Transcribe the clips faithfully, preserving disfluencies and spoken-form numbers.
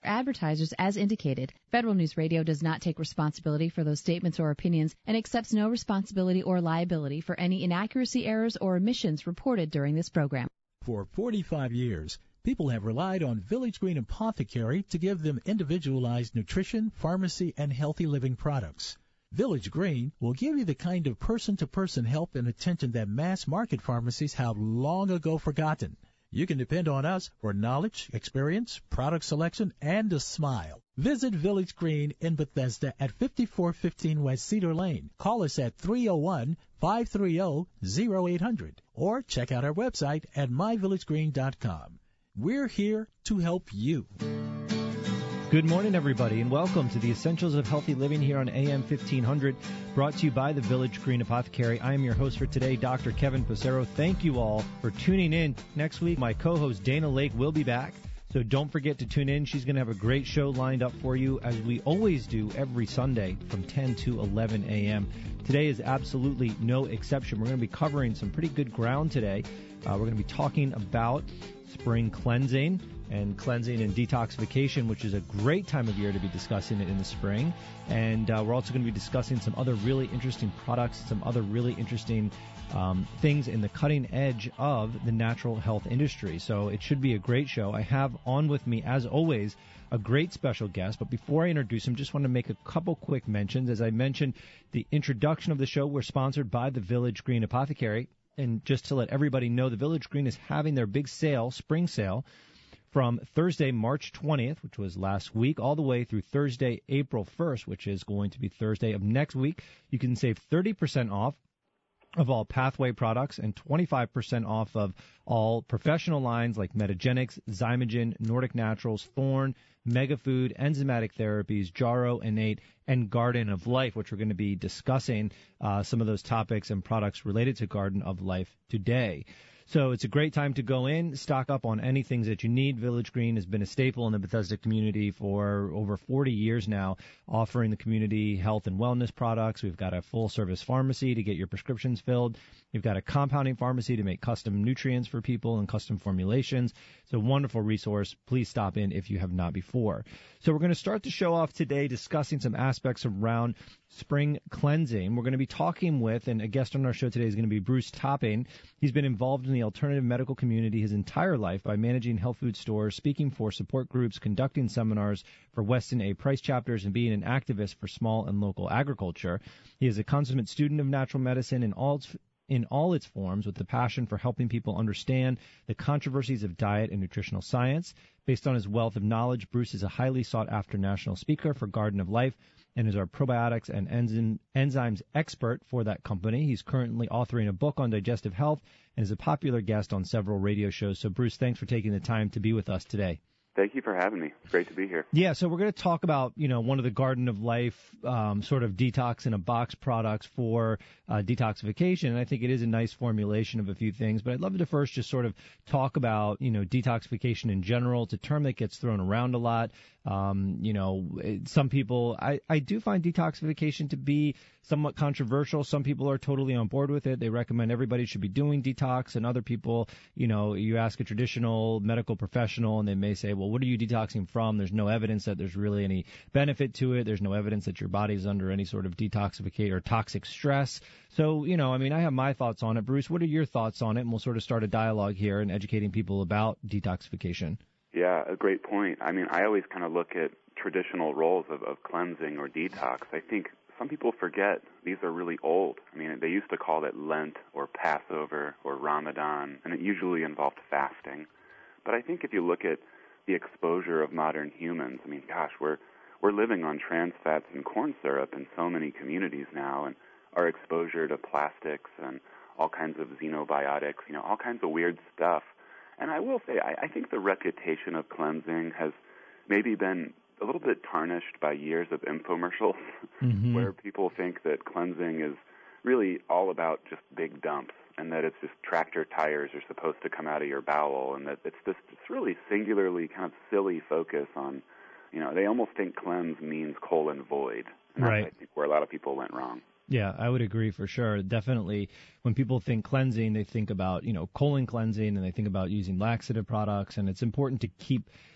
advertisers as indicated. Federal News Radio does not take responsibility for those statements or opinions and accepts no responsibility or liability for any inaccuracy, errors, or omissions reported during this program. For forty-five years, people have relied on Village Green Apothecary to give them individualized nutrition, pharmacy, and healthy living products. Village Green will give you the kind of person-to-person help and attention that mass-market pharmacies have long ago forgotten. You can depend on us for knowledge, experience, product selection, and a smile. Visit Village Green in Bethesda at fifty-four fifteen West Cedar Lane. Call us at three oh one, five three zero, zero eight hundred or check out our website at my village green dot com. We're here to help you. Good morning, everybody, and welcome to the Essentials of Healthy Living here on A M fifteen hundred, brought to you by the Village Green Apothecary. I am your host for today, Doctor Kevin Passero. Thank you all for tuning in. Next week, my co-host Dana Lake will be back, so don't forget to tune in. She's going to have a great show lined up for you, as we always do every Sunday from ten to eleven a.m. Today is absolutely no exception. We're going to be covering some pretty good ground today. Uh, we're going to be talking about spring cleansing and cleansing and detoxification, which is a great time of year to be discussing it in the spring. And uh, we're also going to be discussing some other really interesting products, some other really interesting um, things in the cutting edge of the natural health industry. So it should be a great show. I have on with me, as always, a great special guest. But before I introduce him, just want to make a couple quick mentions. As I mentioned, the introduction of the show, we're sponsored by the Village Green Apothecary. And just to let everybody know, the Village Green is having their big sale, spring sale, from Thursday, March twentieth, which was last week, all the way through Thursday, April first, which is going to be Thursday of next week. You can save thirty percent off of all Pathway products and twenty-five percent off of all professional lines like Metagenics, Zymogen, Nordic Naturals, Thorne, Megafood, Enzymatic Therapies, Jarrow, Innate, and Garden of Life, which we're going to be discussing uh, some of those topics and products related to Garden of Life today. So it's a great time to go in, stock up on any things that you need. Village Green has been a staple in the Bethesda community for over forty years now, offering the community health and wellness products. We've got a full-service pharmacy to get your prescriptions filled. We've got a compounding pharmacy to make custom nutrients for people and custom formulations. It's a wonderful resource. Please stop in if you have not before. So we're going to start the show off today discussing some aspects around spring cleansing. We're going to be talking with, and a guest on our show today is going to be Bruce Topping. He's been involved in the alternative medical community his entire life by managing health food stores, speaking for support groups, conducting seminars for Weston A. Price chapters, and being an activist for small and local agriculture. He is a consummate student of natural medicine in all its in all its forms, with the passion for helping people understand the controversies of diet and nutritional science. Based on his wealth of knowledge, Bruce is a highly sought-after national speaker for Garden of Life and is our probiotics and enzyme, enzymes expert for that company. He's currently authoring a book on digestive health and is a popular guest on several radio shows. So, Bruce, thanks for taking the time to be with us today. Thank you for having me. It's great to be here. Yeah, so we're going to talk about, you know, one of the Garden of Life um, sort of detox in a box products for uh, detoxification. And I think it is a nice formulation of a few things. But I'd love to first just sort of talk about, you know, detoxification in general. It's a term that gets thrown around a lot. Um, you know, it, some people, I, I do find detoxification to be somewhat controversial. Some people are totally on board with it. They recommend everybody should be doing detox, and other people, you know, you ask a traditional medical professional and they may say, well, what are you detoxing from? There's no evidence that there's really any benefit to it. There's no evidence that your body's under any sort of detoxificate or toxic stress. So, you know, I mean, I have my thoughts on it. Bruce, what are your thoughts on it? And we'll sort of start a dialogue here and educating people about detoxification. Yeah, a great point. I mean, I always kind of look at traditional roles of, of cleansing or detox. I think some people forget these are really old. I mean, they used to call it Lent or Passover or Ramadan, and it usually involved fasting. But I think if you look at the exposure of modern humans, I mean, gosh, we're we're living on trans fats and corn syrup in so many communities now, and our exposure to plastics and all kinds of xenobiotics, you know, all kinds of weird stuff. And I will say, I, I think the reputation of cleansing has maybe been a little bit tarnished by years of infomercials mm-hmm. where people think that cleansing is really all about just big dumps and that it's just tractor tires are supposed to come out of your bowel, and that it's this it's really singularly kind of silly focus on, you know, they almost think cleanse means colon void. And right. That's, I think, where a lot of people went wrong. Yeah, I would agree for sure. Definitely, when people think cleansing, they think about, you know, colon cleansing, and they think about using laxative products, and it's important to keep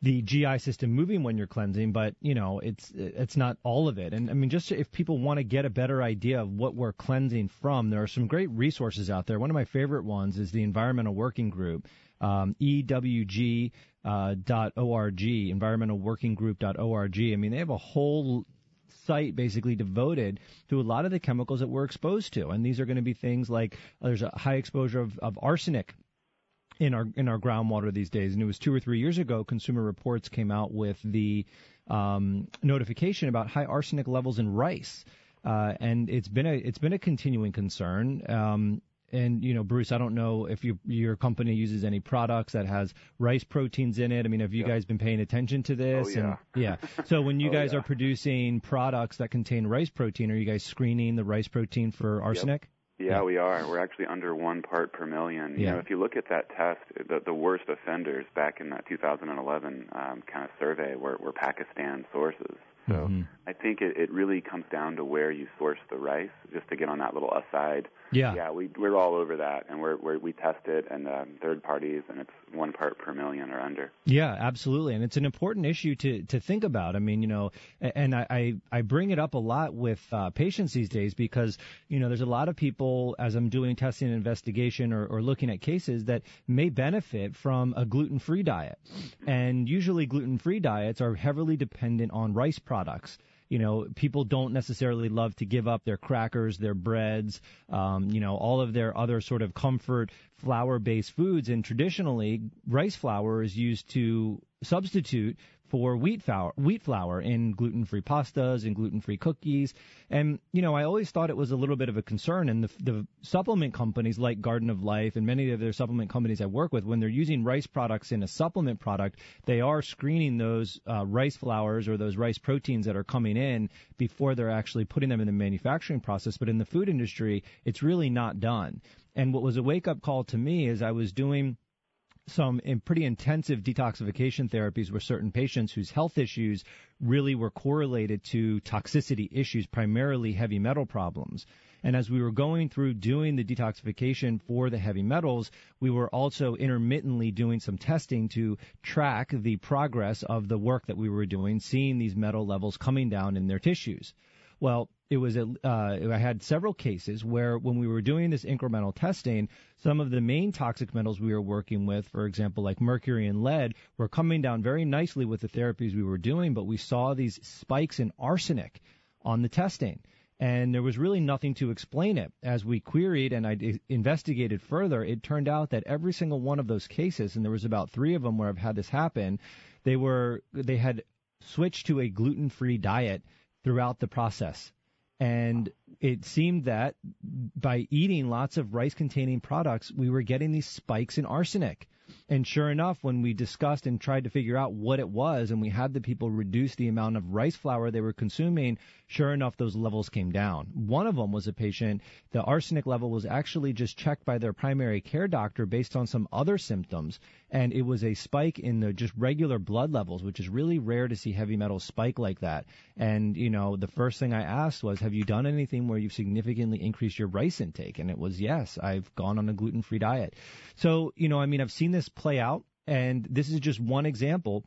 the G I system moving when you're cleansing, but, you know, it's it's not all of it. And, I mean, just if people want to get a better idea of what we're cleansing from, there are some great resources out there. One of my favorite ones is the Environmental Working Group, um, E W G dot org, environmental working group dot org. I mean, they have a whole site basically devoted to a lot of the chemicals that we're exposed to. And these are going to be things like uh, there's a high exposure of, of arsenic in our in our groundwater these days. And it was two or three years ago, Consumer Reports came out with the um, notification about high arsenic levels in rice. Uh, and it's been a it's been a continuing concern. Um, And, you know, Bruce, I don't know if you, your company uses any products that has rice proteins in it. I mean, have you yeah. guys been paying attention to this? Oh, yeah. And, yeah. So when you oh, guys yeah. are producing products that contain rice protein, are you guys screening the rice protein for arsenic? Yep. Yeah, yeah, we are. We're actually under one part per million. You yeah. know, if you look at that test, the, the worst offenders back in that two thousand eleven um, kind of survey were, were Pakistan sources. So mm-hmm. I think it, it really comes down to where you source the rice. Just to get on that little aside. Yeah. Yeah, we we're all over that, and we're, we're we test it and um, third parties, and it's one part per million or under. Yeah, absolutely, and it's an important issue to to think about. I mean, you know, and I I, I bring it up a lot with uh, patients these days because you know there's a lot of people as I'm doing testing and investigation or, or looking at cases that may benefit from a gluten-free diet, and usually gluten-free diets are heavily dependent on rice products. You know, people don't necessarily love to give up their crackers, their breads, um, you know, all of their other sort of comfort flour-based foods. And traditionally, rice flour is used to substitute for wheat flour, wheat flour in gluten-free pastas and gluten-free cookies. And, you know, I always thought it was a little bit of a concern. And the, the supplement companies like Garden of Life and many of their supplement companies I work with, when they're using rice products in a supplement product, they are screening those uh, rice flours or those rice proteins that are coming in before they're actually putting them in the manufacturing process. But in the food industry, it's really not done. And what was a wake-up call to me is I was doing some in pretty intensive detoxification therapies with certain patients whose health issues really were correlated to toxicity issues, primarily heavy metal problems. And as we were going through doing the detoxification for the heavy metals, we were also intermittently doing some testing to track the progress of the work that we were doing, seeing these metal levels coming down in their tissues. Well, it was a, uh, I had several cases where when we were doing this incremental testing, some of the main toxic metals we were working with, for example, like mercury and lead, were coming down very nicely with the therapies we were doing, but we saw these spikes in arsenic on the testing. And there was really nothing to explain it. As we queried and I investigated further, it turned out that every single one of those cases, and there was about three of them where I've had this happen, they were they had switched to a gluten-free diet throughout the process. And it seemed that by eating lots of rice-containing products, we were getting these spikes in arsenic. And sure enough, when we discussed and tried to figure out what it was, and we had the people reduce the amount of rice flour they were consuming, sure enough, those levels came down. One of them was a patient, the arsenic level was actually just checked by their primary care doctor based on some other symptoms, and it was a spike in the just regular blood levels, which is really rare to see heavy metals spike like that. And, you know, the first thing I asked was, have you done anything where you've significantly increased your rice intake? And it was, yes, I've gone on a gluten-free diet. So, you know, I mean, I've seen this play out, and this is just one example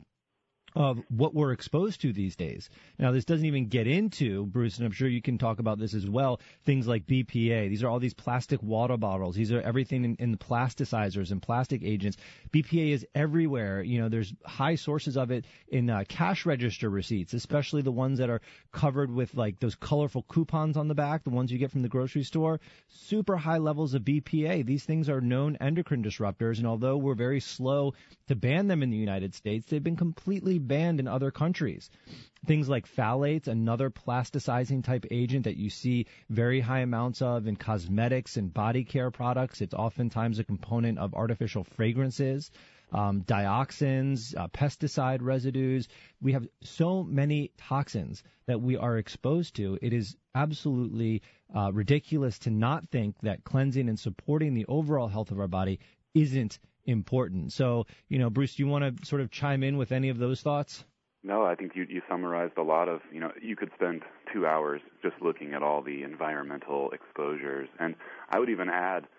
of what we're exposed to these days. Now, this doesn't even get into, Bruce, and I'm sure you can talk about this as well, things like B P A. These are all these plastic water bottles. These are everything in, in the plasticizers and plastic agents. B P A is everywhere. You know, there's high sources of it in uh, cash register receipts, especially the ones that are covered with like those colorful coupons on the back, the ones you get from the grocery store. Super high levels of B P A. These things are known endocrine disruptors, and although we're very slow to ban them in the United States, they've been completely banned in other countries. Things like phthalates, another plasticizing type agent that you see very high amounts of in cosmetics and body care products. It's oftentimes a component of artificial fragrances, um, dioxins, uh, pesticide residues. We have so many toxins that we are exposed to. It is absolutely uh, ridiculous to not think that cleansing and supporting the overall health of our body isn't important. So, you know, Bruce, do you want to sort of chime in with any of those thoughts? No, I think you, you summarized a lot of, you know, you could spend two hours just looking at all the environmental exposures. And I would even add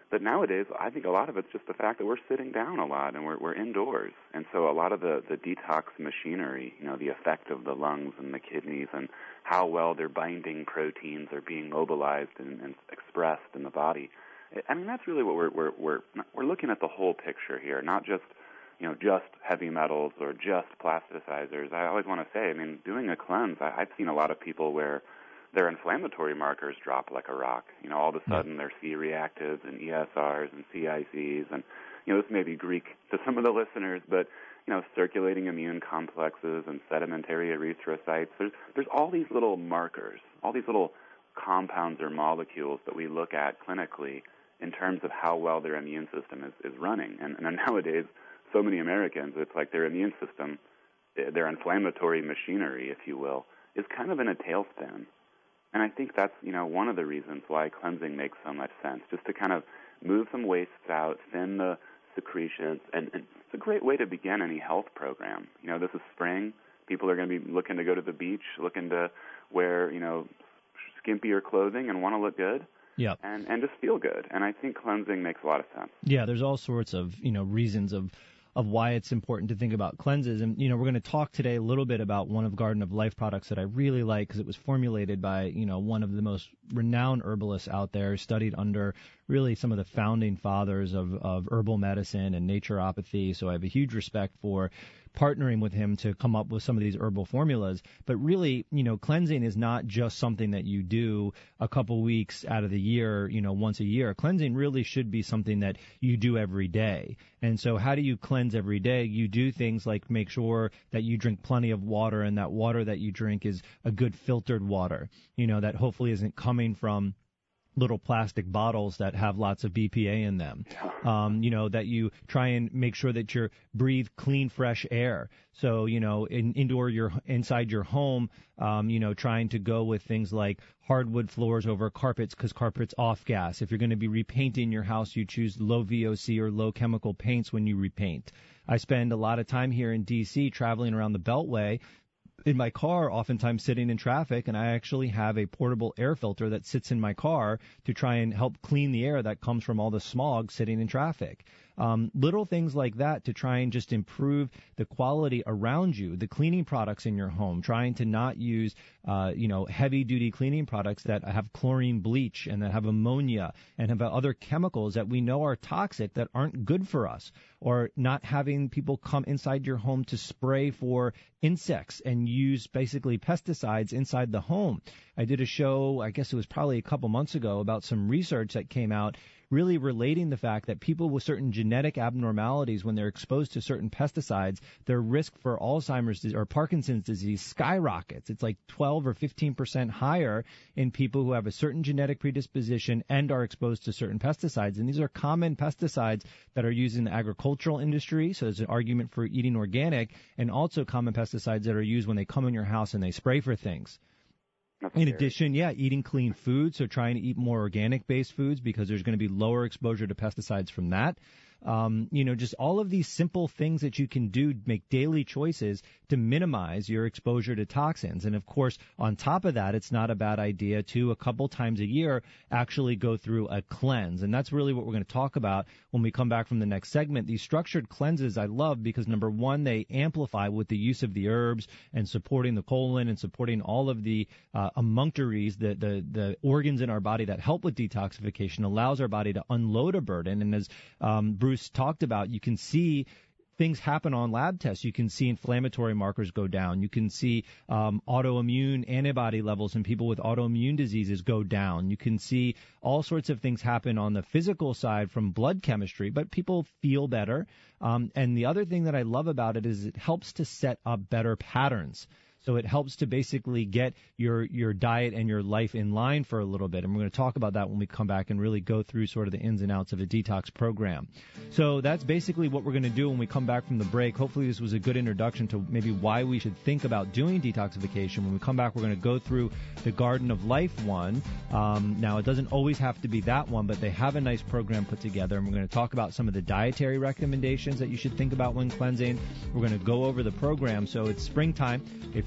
But nowadays, I think a lot of it's just the fact that we're sitting down a lot and we're, we're indoors. And so a lot of the, the detox machinery, you know, the effect of the lungs and the kidneys and how well their binding proteins are being mobilized and, and expressed in the body. I mean, that's really what we're, we're, we're, we're looking at the whole picture here, not just, you know, just heavy metals or just plasticizers. I always want to say, I mean, doing a cleanse, I, I've seen a lot of people where their inflammatory markers drop like a rock. You know, all of a sudden their C-reactives and E S Rs and C I Cs, and, you know, this may be Greek to some of the listeners, but, you know, circulating immune complexes and sedimentary erythrocytes. There's, there's all these little markers, all these little compounds or molecules that we look at clinically in terms of how well their immune system is, is running. And, and nowadays, so many Americans, it's like their immune system, their inflammatory machinery, if you will, is kind of in a tailspin. And I think that's, you know, one of the reasons why cleansing makes so much sense, just to kind of move some wastes out, thin the secretions, and, and it's a great way to begin any health program. You know, this is spring. People are going to be looking to go to the beach, looking to wear, you know, skimpier clothing and want to look good. Yeah. And, and just feel good. And I think cleansing makes a lot of sense. Yeah, there's all sorts of, you know, reasons of of why it's important to think about cleanses. And, you know, we're going to talk today a little bit about one of Garden of Life products that I really like because it was formulated by, you know, one of the most renowned herbalists out there, studied under really some of the founding fathers of, of herbal medicine and naturopathy. So I have a huge respect for partnering with him to come up with some of these herbal formulas. But really, you know, cleansing is not just something that you do a couple weeks out of the year, you know, once a year. Cleansing really should be something that you do every day. And so how do you cleanse every day? You do things like make sure that you drink plenty of water, and that water that you drink is a good filtered water, you know, that hopefully isn't coming from little plastic bottles that have lots of B P A in them. Um, you know, that you try and make sure that you breathe clean, fresh air. So, you know, in indoor, your inside your home, um, you know, trying to go with things like hardwood floors over carpets because carpet's off gas. If you're going to be repainting your house, you choose low V O C or low chemical paints when you repaint. I spend a lot of time here in D C traveling around the Beltway in my car, oftentimes sitting in traffic, and I actually have a portable air filter that sits in my car to try and help clean the air that comes from all the smog sitting in traffic. Um, little things like that to try and just improve the quality around you, the cleaning products in your home, trying to not use, uh, you know, heavy-duty cleaning products that have chlorine bleach and that have ammonia and have other chemicals that we know are toxic that aren't good for us, or not having people come inside your home to spray for insects and use basically pesticides inside the home. I did a show, I guess it was probably a couple months ago, about some research that came out really relating the fact that people with certain genetic abnormalities, when they're exposed to certain pesticides, their risk for Alzheimer's disease or Parkinson's disease skyrockets. It's like twelve or fifteen percent higher in people who have a certain genetic predisposition and are exposed to certain pesticides. And these are common pesticides that are used in the agricultural industry, so there's an argument for eating organic, and also common pesticides that are used when they come in your house and they spray for things. That's in scary. addition, yeah, eating clean food, so trying to eat more organic-based foods because there's going to be lower exposure to pesticides from that. Um, you know, just all of these simple things that you can do, make daily choices to minimize your exposure to toxins. And, of course, on top of that, it's not a bad idea to, a couple times a year, actually go through a cleanse. And that's really what we're going to talk about when we come back from the next segment. These structured cleanses I love because, number one, they amplify with the use of the herbs and supporting the colon and supporting all of the uh, emunctories, the, the, the organs in our body that help with detoxification, allows our body to unload a burden. And as um, Bruce Bruce talked about, you can see things happen on lab tests. You can see inflammatory markers go down. You can see um, autoimmune antibody levels in people with autoimmune diseases go down. You can see all sorts of things happen on the physical side from blood chemistry, but people feel better. Um, and the other thing that I love about it is it helps to set up better patterns. So it helps to basically get your your diet and your life in line for a little bit. And we're going to talk about that when we come back and really go through sort of the ins and outs of a detox program. So that's basically what we're going to do when we come back from the break. Hopefully this was a good introduction to maybe why we should think about doing detoxification. When we come back, we're going to go through the Garden of Life one. Um, now, it doesn't always have to be that one, but they have a nice program put together. And we're going to talk about some of the dietary recommendations that you should think about when cleansing. We're going to go over the program. So it's springtime. If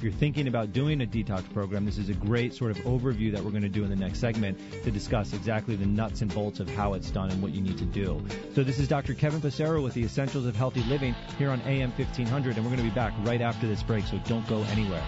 if you're thinking about doing a detox program, this is a great sort of overview that we're going to do in the next segment to discuss exactly the nuts and bolts of how it's done and what you need to do. So this is Doctor Kevin Passero with the Essentials of Healthy Living here on A M fifteen hundred, and we're going to be back right after this break, so don't go anywhere.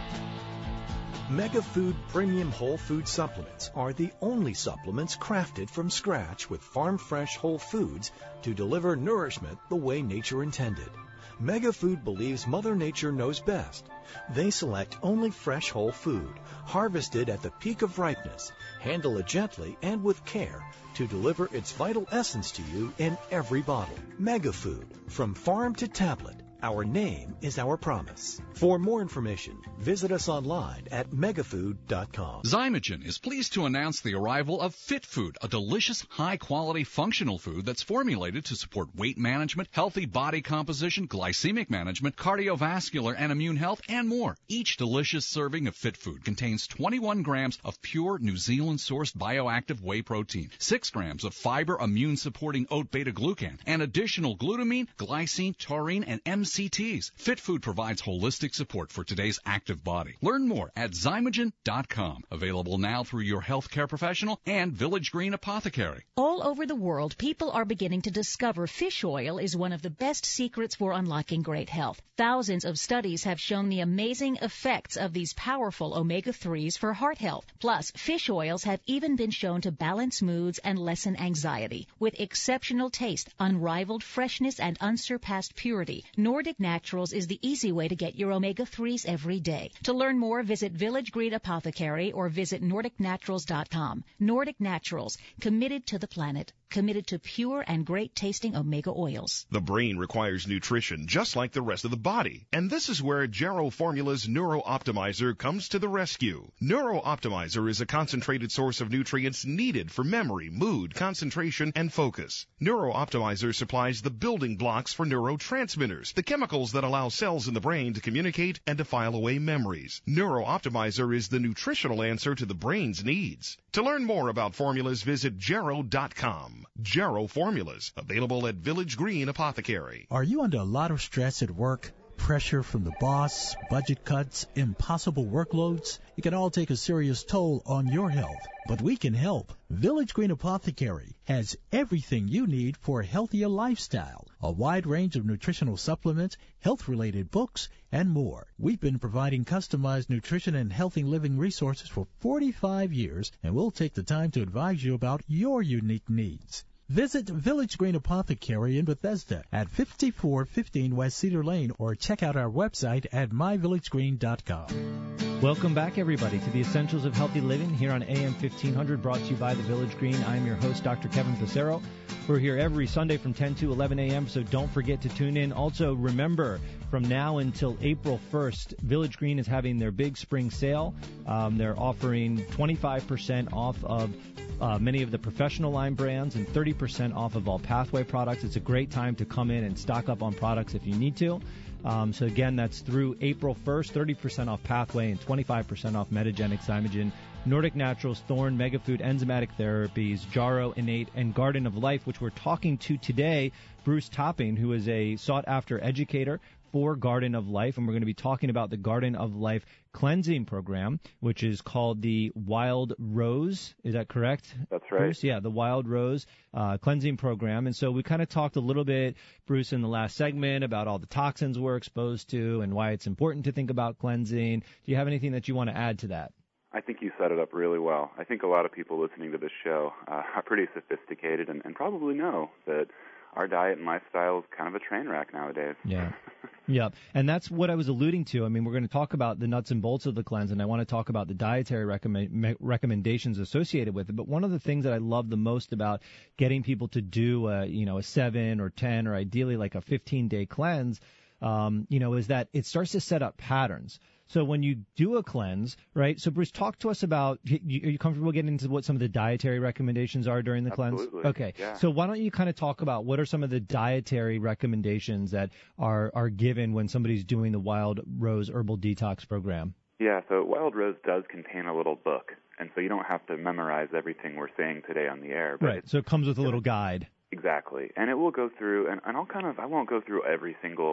MegaFood Premium Whole Food Supplements are the only supplements crafted from scratch with farm-fresh whole foods to deliver nourishment the way nature intended. MegaFood believes Mother Nature knows best. They select only fresh whole food, harvested at the peak of ripeness, handle it gently and with care to deliver its vital essence to you in every bottle. MegaFood, from farm to tablet. Our name is our promise. For more information, visit us online at megafood dot com. Zymogen is pleased to announce the arrival of Fit Food, a delicious, high-quality, functional food that's formulated to support weight management, healthy body composition, glycemic management, cardiovascular and immune health, and more. Each delicious serving of Fit Food contains twenty-one grams of pure New Zealand-sourced bioactive whey protein, six grams of fiber immune-supporting oat beta-glucan, and additional glutamine, glycine, taurine, and M C Ts. Fit Food provides holistic support for today's active body. Learn more at zymogen dot com. Available now through your healthcare professional and Village Green Apothecary. All over the world, people are beginning to discover fish oil is one of the best secrets for unlocking great health. Thousands of studies have shown the amazing effects of these powerful omega threes for heart health. Plus, fish oils have even been shown to balance moods and lessen anxiety. With exceptional taste, unrivaled freshness, and unsurpassed purity, Nordic Naturals is the easy way to get your omega threes every day. To learn more, visit Village Green Apothecary or visit nordic naturals dot com. Nordic Naturals, committed to the planet, committed to pure and great-tasting omega oils. The brain requires nutrition just like the rest of the body, and this is where Jarrow Formula's Neuro Optimizer comes to the rescue. Neuro Optimizer is a concentrated source of nutrients needed for memory, mood, concentration, and focus. Neuro Optimizer supplies the building blocks for neurotransmitters, the chemicals that allow cells in the brain to communicate and to file away memories. Neuro Optimizer is the nutritional answer to the brain's needs. To learn more about formulas, visit jarrow dot com. Jarrow Formulas, available at Village Green Apothecary. Are you under a lot of stress at work? Pressure from the boss, budget cuts, impossible workloads? It can all take a serious toll on your health. But we can help. Village Green Apothecary has everything you need for a healthier lifestyle. A wide range of nutritional supplements, health-related books, and more. We've been providing customized nutrition and healthy living resources for forty-five years, and we'll take the time to advise you about your unique needs. Visit Village Green Apothecary in Bethesda at fifty-four fifteen West Cedar Lane or check out our website at my village green dot com. Welcome back, everybody, to the Essentials of Healthy Living here on A M fifteen hundred, brought to you by the Village Green. I'm your host, Doctor Kevin Passero. We're here every Sunday from ten to eleven a.m., so don't forget to tune in. Also, remember, from now until April first, Village Green is having their big spring sale. Um, they're offering twenty-five percent off of uh, many of the professional line brands and thirty percent off of all Pathway products. It's a great time to come in and stock up on products if you need to. Um, so, again, that's through April first, thirty percent off Pathway and twenty-five percent off Metagenic, Zymogen, Nordic Naturals, Thorne, Megafood, Enzymatic Therapies, Jarrow, Innate, and Garden of Life, which we're talking to today, Bruce Topping, who is a sought-after educator for Garden of Life, and we're going to be talking about the Garden of Life cleansing program, which is called the Wild Rose. Is that correct? That's right. Bruce? Yeah, the Wild Rose uh, cleansing program. And so we kind of talked a little bit, Bruce, in the last segment about all the toxins we're exposed to and why it's important to think about cleansing. Do you have anything that you want to add to that? I think you set it up really well. I think a lot of people listening to this show uh, are pretty sophisticated and, and probably know that our diet and lifestyle is kind of a train wreck nowadays. Yeah. Yeah. And that's what I was alluding to. I mean, we're going to talk about the nuts and bolts of the cleanse, and I want to talk about the dietary recommend, recommendations associated with it. But one of the things that I love the most about getting people to do, a, you know, a seven or ten or ideally like a fifteen-day cleanse, um, you know, is that it starts to set up patterns. So when you do a cleanse, right? So Bruce, talk to us about, are you comfortable getting into what some of the dietary recommendations are during the Absolutely. cleanse? Okay. Yeah. So why don't you kind of talk about what are some of the dietary recommendations that are, are given when somebody's doing the Wild Rose Herbal Detox program? Yeah, so Wild Rose does contain a little book, and so you don't have to memorize everything we're saying today on the air. But right, so it comes with a little guide. Exactly, and it will go through, and, and I'll kind of, I won't go through every single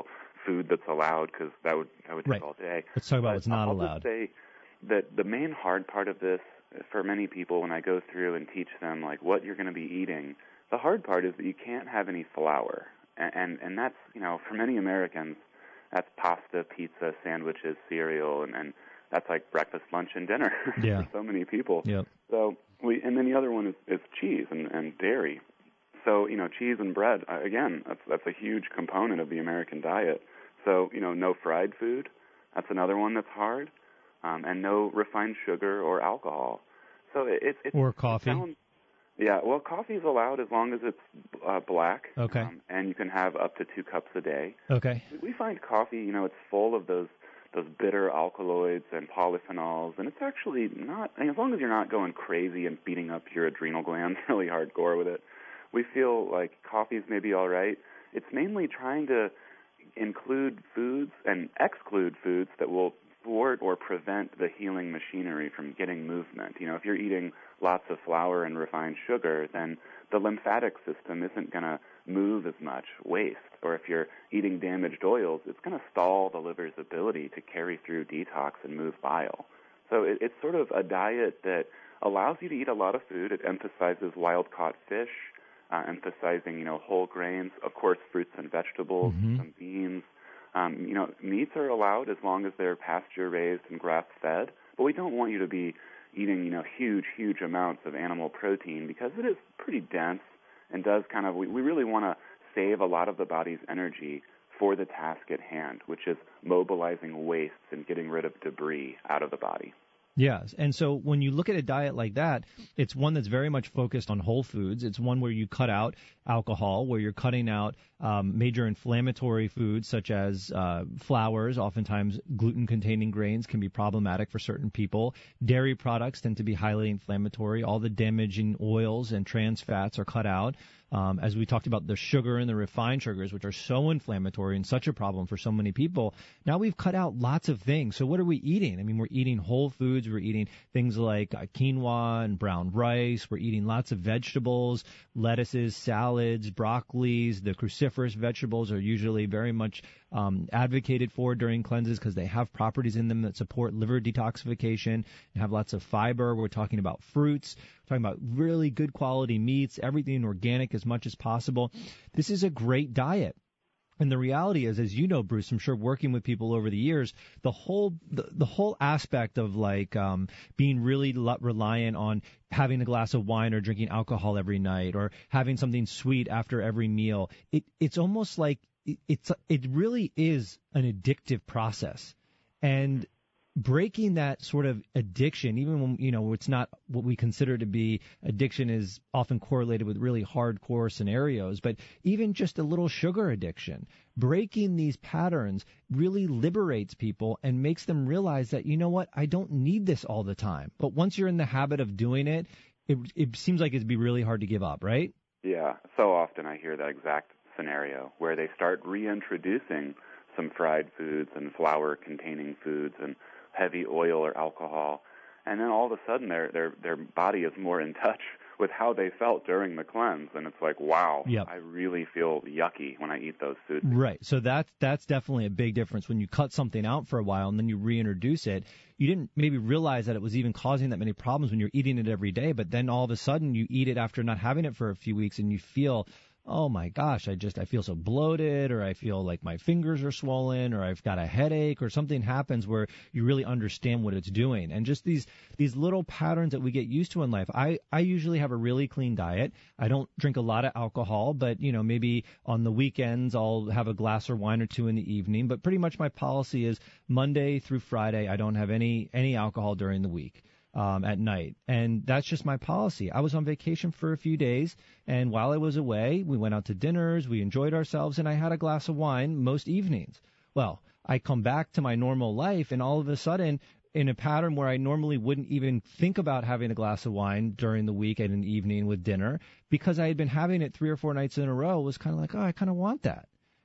food that's allowed, because that would that would take right. all day. Let's talk about but what's not I'll allowed. Just say that the main hard part of this for many people, when I go through and teach them like what you're going to be eating, the hard part is that you can't have any flour, and and, and that's, you know, for many Americans, that's pasta, pizza, sandwiches, cereal, and, and that's like breakfast, lunch, and dinner yeah. for so many people. Yep. So we, and then the other one is, is cheese and, and dairy. So, you know, cheese and bread, again, that's that's a huge component of the American diet. So, you know, no fried food, that's another one that's hard, um, and no refined sugar or alcohol. So it, it, it's or coffee. It sounds, yeah, well, coffee is allowed as long as it's uh, black. Okay. Um, and you can have up to two cups a day. Okay. We find coffee, you know, it's full of those those bitter alkaloids and polyphenols, and it's actually not, I mean, as long as you're not going crazy and beating up your adrenal glands really hardcore with it, we feel like coffee's maybe all right. It's mainly trying to include foods and exclude foods that will thwart or prevent the healing machinery from getting movement. You know, if you're eating lots of flour and refined sugar, then the lymphatic system isn't going to move as much waste. Or if you're eating damaged oils, it's going to stall the liver's ability to carry through detox and move bile. So it, it's sort of a diet that allows you to eat a lot of food. It emphasizes wild-caught fish, uh, emphasizing, you know, whole grains, of course, fruits and vegetables, mm-hmm. some beans. Um, you know, meats are allowed as long as they're pasture-raised and grass-fed, but we don't want you to be eating, you know, huge, huge amounts of animal protein because it is pretty dense and does kind of, we, we really want to save a lot of the body's energy for the task at hand, which is mobilizing wastes and getting rid of debris out of the body. Yes, and so when you look at a diet like that, it's one that's very much focused on whole foods. It's one where you cut out alcohol, where you're cutting out um, major inflammatory foods such as uh, flours. Oftentimes, gluten-containing grains can be problematic for certain people. Dairy products tend to be highly inflammatory. All the damaging oils and trans fats are cut out. Um, as we talked about the sugar and the refined sugars, which are so inflammatory and such a problem for so many people, now we've cut out lots of things. So what are we eating? I mean, we're eating whole foods. We're eating things like uh, quinoa and brown rice. We're eating lots of vegetables, lettuces, salads, broccolis. The cruciferous vegetables are usually very much um, advocated for during cleanses because they have properties in them that support liver detoxification and have lots of fiber. We're talking about fruits. We're talking about really good quality meats, everything organic as much as possible. This is a great diet. And the reality is, as you know, Bruce, I'm sure working with people over the years, the whole the, the whole aspect of like um, being really l- reliant on having a glass of wine or drinking alcohol every night or having something sweet after every meal, it it's almost like it, it's it really is an addictive process. And breaking that sort of addiction, even when, you know, it's not what we consider to be addiction, is often correlated with really hardcore scenarios, but even just a little sugar addiction, breaking these patterns really liberates people and makes them realize that, you know what, I don't need this all the time. But once you're in the habit of doing it, it, it seems like it'd be really hard to give up, right? Yeah, so often I hear that exact scenario where they start reintroducing some fried foods and flour-containing foods and heavy oil or alcohol, and then all of a sudden their their their body is more in touch with how they felt during the cleanse, and it's like, wow, yep. I really feel yucky when I eat those foods. Right, so that's that's definitely a big difference. When you cut something out for a while and then you reintroduce it, you didn't maybe realize that it was even causing that many problems when you're eating it every day, but then all of a sudden you eat it after not having it for a few weeks and you feel, oh my gosh, I just, I feel so bloated, or I feel like my fingers are swollen, or I've got a headache, or something happens where you really understand what it's doing. And just these, these little patterns that we get used to in life. I, I usually have a really clean diet. I don't drink a lot of alcohol, but, you know, maybe on the weekends I'll have a glass or wine or two in the evening. But pretty much my policy is Monday through Friday, I don't have any, any alcohol during the week. Um, at night. And that's just my policy. I was on vacation for a few days, and while I was away, we went out to dinners, we enjoyed ourselves, and I had a glass of wine most evenings. Well, I come back to my normal life, and all of a sudden, in a pattern where I normally wouldn't even think about having a glass of wine during the week and an evening with dinner, because I had been having it three or four nights in a row, was kind of like, oh, I kind of want that.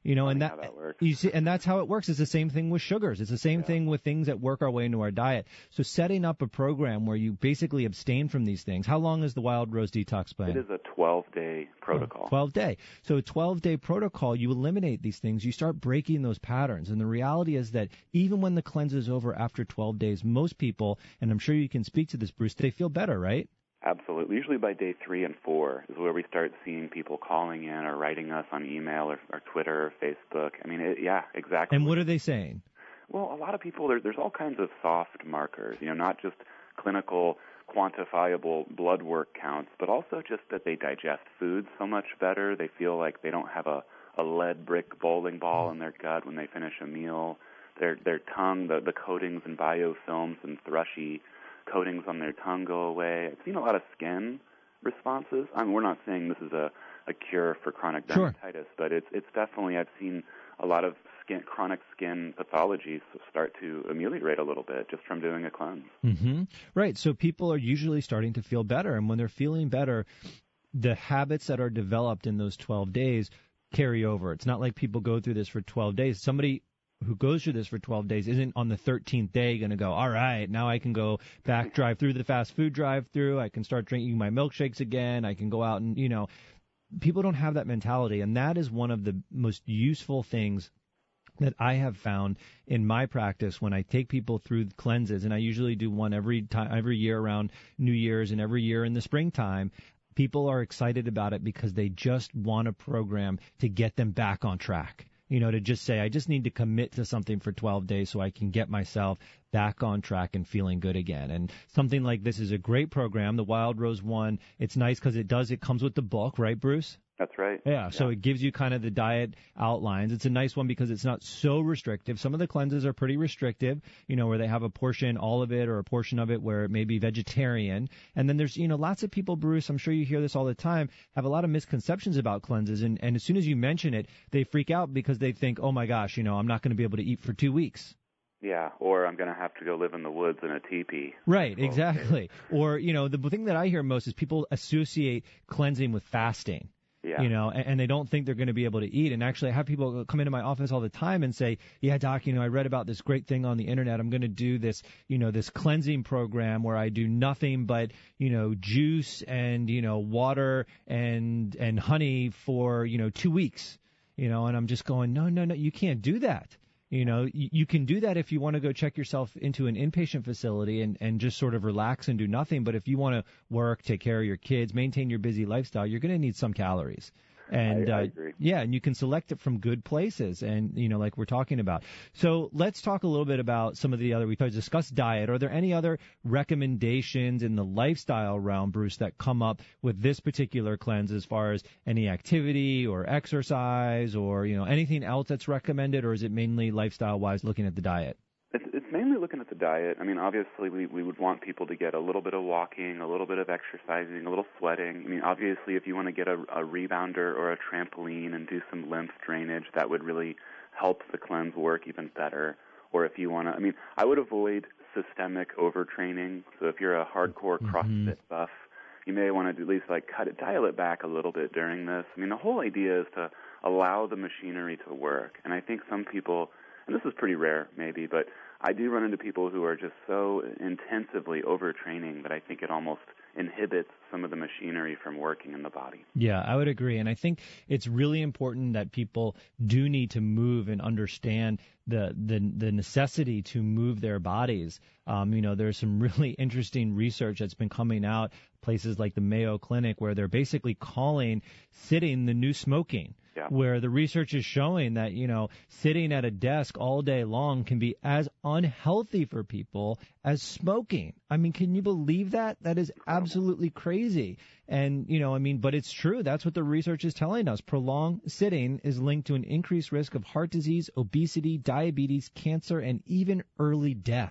You know, and that, that, that works. you see, and that's how it works. It's the same thing with sugars. It's the same Yeah. thing with things that work our way into our diet. So setting up a program where you basically abstain from these things. How long is the Wild Rose Detox Plan? It is a twelve-day protocol. twelve-day. So a twelve-day protocol, you eliminate these things. You start breaking those patterns. And the reality is that even when the cleanse is over after twelve days, most people, and I'm sure you can speak to this, Bruce, they feel better, right? Absolutely. Usually by day three and four is where we start seeing people calling in or writing us on email or, or Twitter or Facebook. I mean, it, yeah, exactly. And what are they saying? Well, a lot of people, there, there's all kinds of soft markers, you know, not just clinical, quantifiable blood work counts, but also just that they digest food so much better. They feel like they don't have a, a lead brick bowling ball in their gut when they finish a meal. Their, their tongue, the, the coatings and biofilms and thrushy coatings on their tongue go away. I've seen a lot of skin responses. I mean, we're not saying this is a, a cure for chronic dermatitis, sure. but it's it's definitely, I've seen a lot of skin, chronic skin pathologies start to ameliorate a little bit just from doing a cleanse. Mm-hmm. Right. So people are usually starting to feel better, and when they're feeling better, the habits that are developed in those twelve days carry over. It's not like people go through this for twelve days. Somebody who goes through this for twelve days isn't on the thirteenth day going to go, all right, now I can go back drive through the fast food drive-through. I can start drinking my milkshakes again. I can go out and, you know, people don't have that mentality. And that is one of the most useful things that I have found in my practice when I take people through cleanses. And I usually do one every time, every year around New Year's and every year in the springtime. People are excited about it because they just want a program to get them back on track. You know, to just say, I just need to commit to something for twelve days so I can get myself back on track and feeling good again. And something like this is a great program. The Wild Rose one, it's nice because it does, it comes with the book, right, Bruce? That's right. Yeah, yeah, so it gives you kind of the diet outlines. It's a nice one because it's not so restrictive. Some of the cleanses are pretty restrictive, you know, where they have a portion, all of it, or a portion of it where it may be vegetarian. And then there's, you know, lots of people, Bruce, I'm sure you hear this all the time, have a lot of misconceptions about cleanses. And, and as soon as you mention it, they freak out because they think, oh, my gosh, you know, I'm not going to be able to eat for two weeks. Yeah, or I'm going to have to go live in the woods in a teepee. Right, exactly. Or, you know, the thing that I hear most is people associate cleansing with fasting. Yeah. You know, and, and they don't think they're going to be able to eat. And actually, I have people come into my office all the time and say, yeah, doc, you know, I read about this great thing on the internet. I'm going to do this, you know, this cleansing program where I do nothing but, you know, juice and, you know, water and, and honey for, you know, two weeks, you know, and I'm just going, no, no, no, you can't do that. You know, you, you can do that if you want to go check yourself into an inpatient facility and, and just sort of relax and do nothing. But if you want to work, take care of your kids, maintain your busy lifestyle, you're going to need some calories. And, I, I uh, agree. yeah, and you can select it from good places and, you know, like we're talking about. So let's talk a little bit about some of the other, we discussed diet. Are there any other recommendations in the lifestyle realm, Bruce, that come up with this particular cleanse as far as any activity or exercise or, you know, anything else that's recommended, or is it mainly lifestyle-wise looking at the diet? It's, it's mainly looking at the diet. I mean, obviously, we, we would want people to get a little bit of walking, a little bit of exercising, a little sweating. I mean, obviously, if you want to get a, a rebounder or a trampoline and do some lymph drainage, that would really help the cleanse work even better. Or if you want to, I mean, I would avoid systemic overtraining. So if you're a hardcore Mm-hmm. CrossFit buff, you may want to at least like cut it, dial it back a little bit during this. I mean, the whole idea is to allow the machinery to work. And I think some people, and this is pretty rare maybe, but I do run into people who are just so intensively overtraining that I think it almost inhibits some of the machinery from working in the body. Yeah, I would agree. And I think it's really important that people do need to move and understand the the, the necessity to move their bodies. Um, you know, there's some really interesting research that's been coming out, places like the Mayo Clinic, where they're basically calling sitting the new smoking. Yeah. Where the research is showing that, you know, sitting at a desk all day long can be as unhealthy for people as smoking. I mean, can you believe that? That is absolutely crazy. And, you know, I mean, but it's true. That's what the research is telling us. Prolonged sitting is linked to an increased risk of heart disease, obesity, diabetes, cancer, and even early death.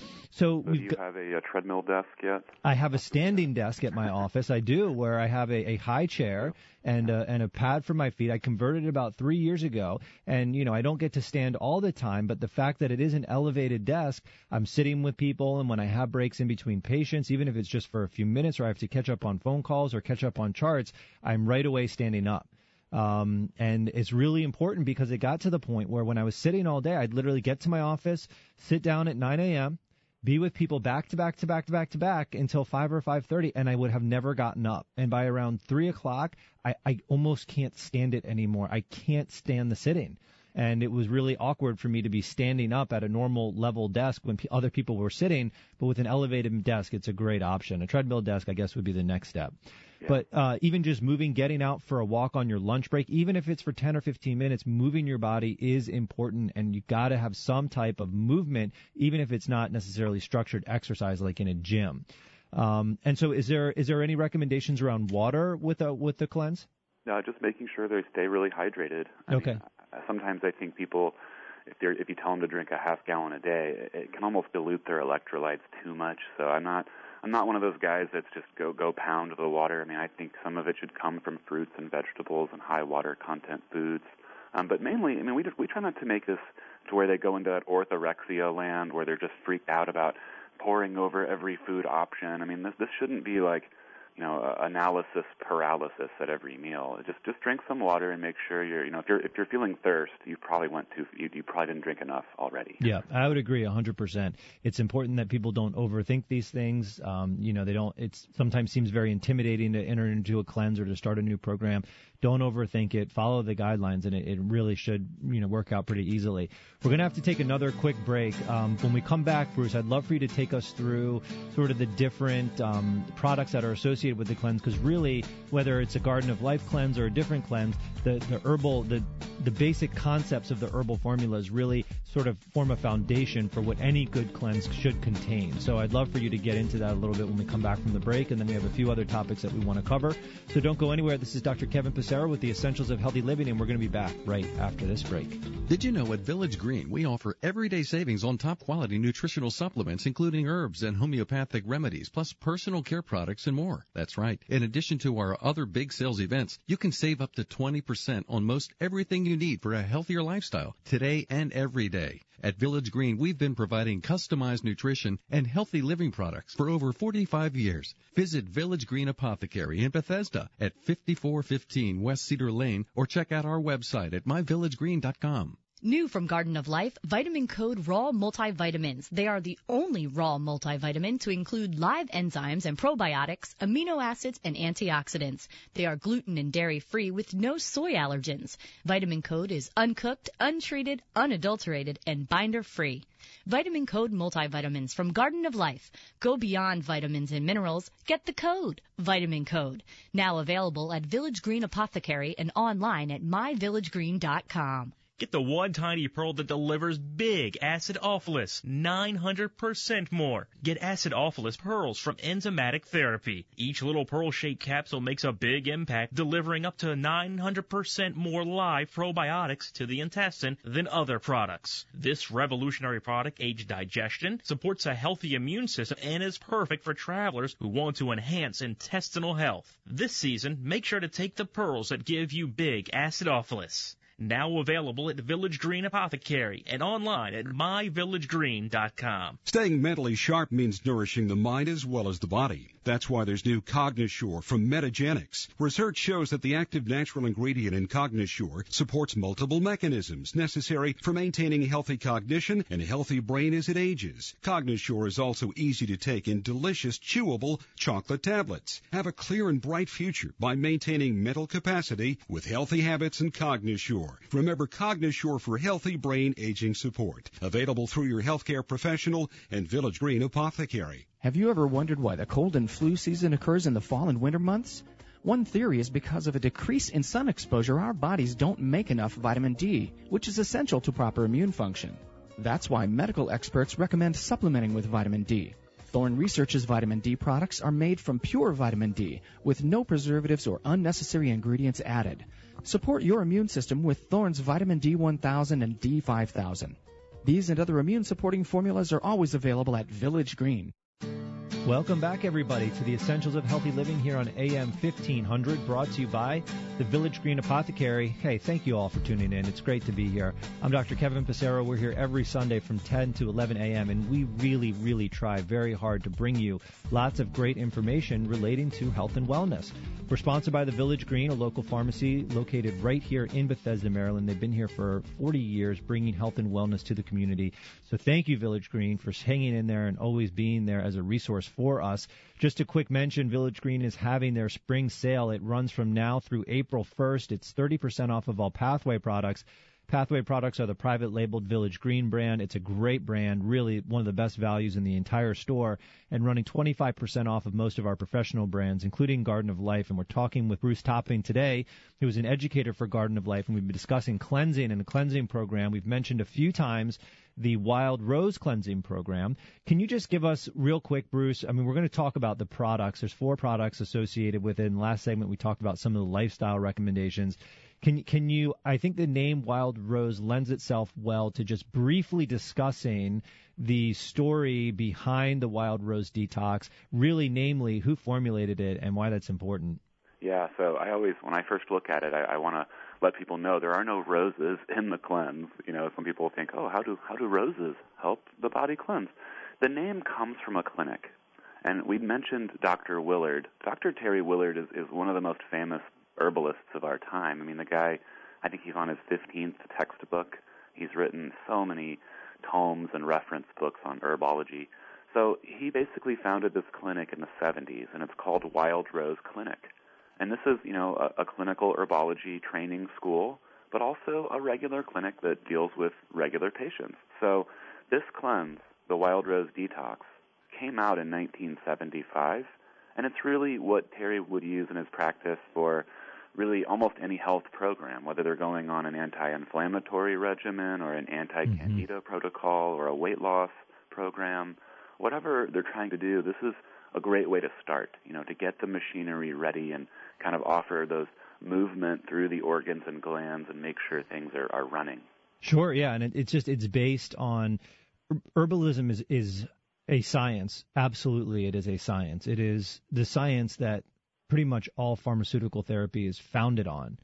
So, so do you have a, a treadmill desk yet? I have a standing desk at my office. I do, where I have a, a high chair and a, and a pad for my feet. I converted it about three years ago, and you know I don't get to stand all the time. But the fact that it is an elevated desk, I'm sitting with people, and when I have breaks in between patients, even if it's just for a few minutes, or I have to catch up on phone calls or catch up on charts, I'm right away standing up. Um, and it's really important because it got to the point where when I was sitting all day, I'd literally get to my office, sit down at nine a.m., be with people back to back to back to back to back until five or five thirty, and I would have never gotten up. And by around three o'clock, I, I almost can't stand it anymore. I can't stand the sitting. And it was really awkward for me to be standing up at a normal level desk when p- other people were sitting. But with an elevated desk, it's a great option. A treadmill desk, I guess, would be the next step. Yeah. But uh, even just moving, getting out for a walk on your lunch break, even if it's for ten or fifteen minutes, moving your body is important. And you got to have some type of movement, even if it's not necessarily structured exercise like in a gym. Um, and so is there is there any recommendations around water with a, with the cleanse? No, just making sure they stay really hydrated. I okay. Mean, sometimes I think people, if they're if you tell them to drink a half gallon a day, it can almost dilute their electrolytes too much. So I'm not I'm not one of those guys that's just go go pound the water. I mean, I think some of it should come from fruits and vegetables and high water content foods. Um, but mainly, I mean, we just we try not to make this to where they go into that orthorexia land where they're just freaked out about poring over every food option. I mean, this this shouldn't be like, you know, uh, analysis paralysis at every meal. Just just drink some water and make sure you're, you know, if you're if you're feeling thirst, you probably went too, you, you probably didn't drink enough already. Yeah, I would agree one hundred percent. It's important that people don't overthink these things. Um, you know, they don't. It sometimes seems very intimidating to enter into a cleanse or to start a new program. Don't overthink it. Follow the guidelines, and it, it really should, you know, work out pretty easily. We're going to have to take another quick break. Um, when we come back, Bruce, I'd love for you to take us through sort of the different um, products that are associated with the cleanse, because really, whether it's a Garden of Life cleanse or a different cleanse, the, the herbal, the the basic concepts of the herbal formulas really sort of form a foundation for what any good cleanse should contain. So I'd love for you to get into that a little bit when we come back from the break, and then we have a few other topics that we want to cover. So don't go anywhere. This is Doctor Kevin Passero with the Essentials of Healthy Living, and we're going to be back right after this break. Did you know at Village Green we offer everyday savings on top quality nutritional supplements, including herbs and homeopathic remedies, plus personal care products and more? That's right. In addition to our other big sales events, you can save up to twenty percent on most everything you need for a healthier lifestyle today and every day. At Village Green, we've been providing customized nutrition and healthy living products for over forty-five years. Visit Village Green Apothecary in Bethesda at fifty-four fifteen West Cedar Lane, or check out our website at my village green dot com. New from Garden of Life, Vitamin Code Raw Multivitamins. They are the only raw multivitamin to include live enzymes and probiotics, amino acids, and antioxidants. They are gluten and dairy-free with no soy allergens. Vitamin Code is uncooked, untreated, unadulterated, and binder-free. Vitamin Code Multivitamins from Garden of Life. Go beyond vitamins and minerals. Get the code, Vitamin Code. Now available at Village Green Apothecary and online at my village green dot com. Get the one tiny pearl that delivers big acidophilus, nine hundred percent more. Get acidophilus pearls from Enzymatic Therapy. Each little pearl-shaped capsule makes a big impact, delivering up to nine hundred percent more live probiotics to the intestine than other products. This revolutionary product aids digestion, supports a healthy immune system, and is perfect for travelers who want to enhance intestinal health. This season, make sure to take the pearls that give you big acidophilus. Now available at Village Green Apothecary and online at my village green dot com. Staying mentally sharp means nourishing the mind as well as the body. That's why there's new Cognisure from Metagenics. Research shows that the active natural ingredient in Cognisure supports multiple mechanisms necessary for maintaining healthy cognition and a healthy brain as it ages. Cognisure is also easy to take in delicious, chewable chocolate tablets. Have a clear and bright future by maintaining mental capacity with healthy habits and Cognisure. Remember Cognisure for healthy brain aging support. Available through your healthcare professional and Village Green Apothecary. Have you ever wondered why the cold and flu season occurs in the fall and winter months? One theory is because of a decrease in sun exposure, our bodies don't make enough vitamin D, which is essential to proper immune function. That's why medical experts recommend supplementing with vitamin D. Thorne Research's vitamin D products are made from pure vitamin D with no preservatives or unnecessary ingredients added. Support your immune system with Thorne's vitamin D one thousand and D five thousand. These and other immune-supporting formulas are always available at Village Green. Welcome back, everybody, to the Essentials of Healthy Living here on A M fifteen hundred, brought to you by the Village Green Apothecary. Hey, thank you all for tuning in. It's great to be here. I'm Doctor Kevin Passero. We're here every Sunday from ten to eleven a.m., and we really, really try very hard to bring you lots of great information relating to health and wellness. We're sponsored by the Village Green, a local pharmacy located right here in Bethesda, Maryland. They've been here for forty years, bringing health and wellness to the community. So thank you, Village Green, for hanging in there and always being there as a resource for us. Just a quick mention, Village Green is having their spring sale. It runs from now through April first. It's thirty percent off of all Pathway products. Pathway products are the private labeled Village Green brand. It's a great brand, really one of the best values in the entire store, and running twenty-five percent off of most of our professional brands, including Garden of Life. And we're talking with Bruce Topping today, who is an educator for Garden of Life, and we've been discussing cleansing and the cleansing program. We've mentioned a few times the Wild Rose Cleansing Program. Can you just give us real quick, Bruce? I mean, we're going to talk about the products. There's four products associated with it. In the last segment, we talked about some of the lifestyle recommendations. Can can you, I think the name Wild Rose lends itself well to just briefly discussing the story behind the Wild Rose Detox, really namely who formulated it and why that's important. Yeah, so I always, when I first look at it, I, I want to let people know there are no roses in the cleanse. You know, some people think, oh, how do how do roses help the body cleanse? The name comes from a clinic. And we mentioned Doctor Willard. Doctor Terry Willard is, is one of the most famous herbalists of our time. I mean, the guy, I think he's on his fifteenth textbook. He's written so many tomes and reference books on herbology. So he basically founded this clinic in the seventies, and it's called Wild Rose Clinic. And this is, you know, a, a clinical herbology training school, but also a regular clinic that deals with regular patients. So this cleanse, the Wild Rose Detox, came out in nineteen seventy-five, and it's really what Terry would use in his practice for really almost any health program, whether they're going on an anti-inflammatory regimen or an anti-candida mm-hmm. protocol or a weight loss program. Whatever they're trying to do, this is a great way to start, you know, to get the machinery ready and kind of offer those movement through the organs and glands and make sure things are, are running. Sure, yeah, and it, it's just, it's based on, herbalism is, is a science. Absolutely, it is a science. It is the science that pretty much all pharmaceutical therapy is founded on.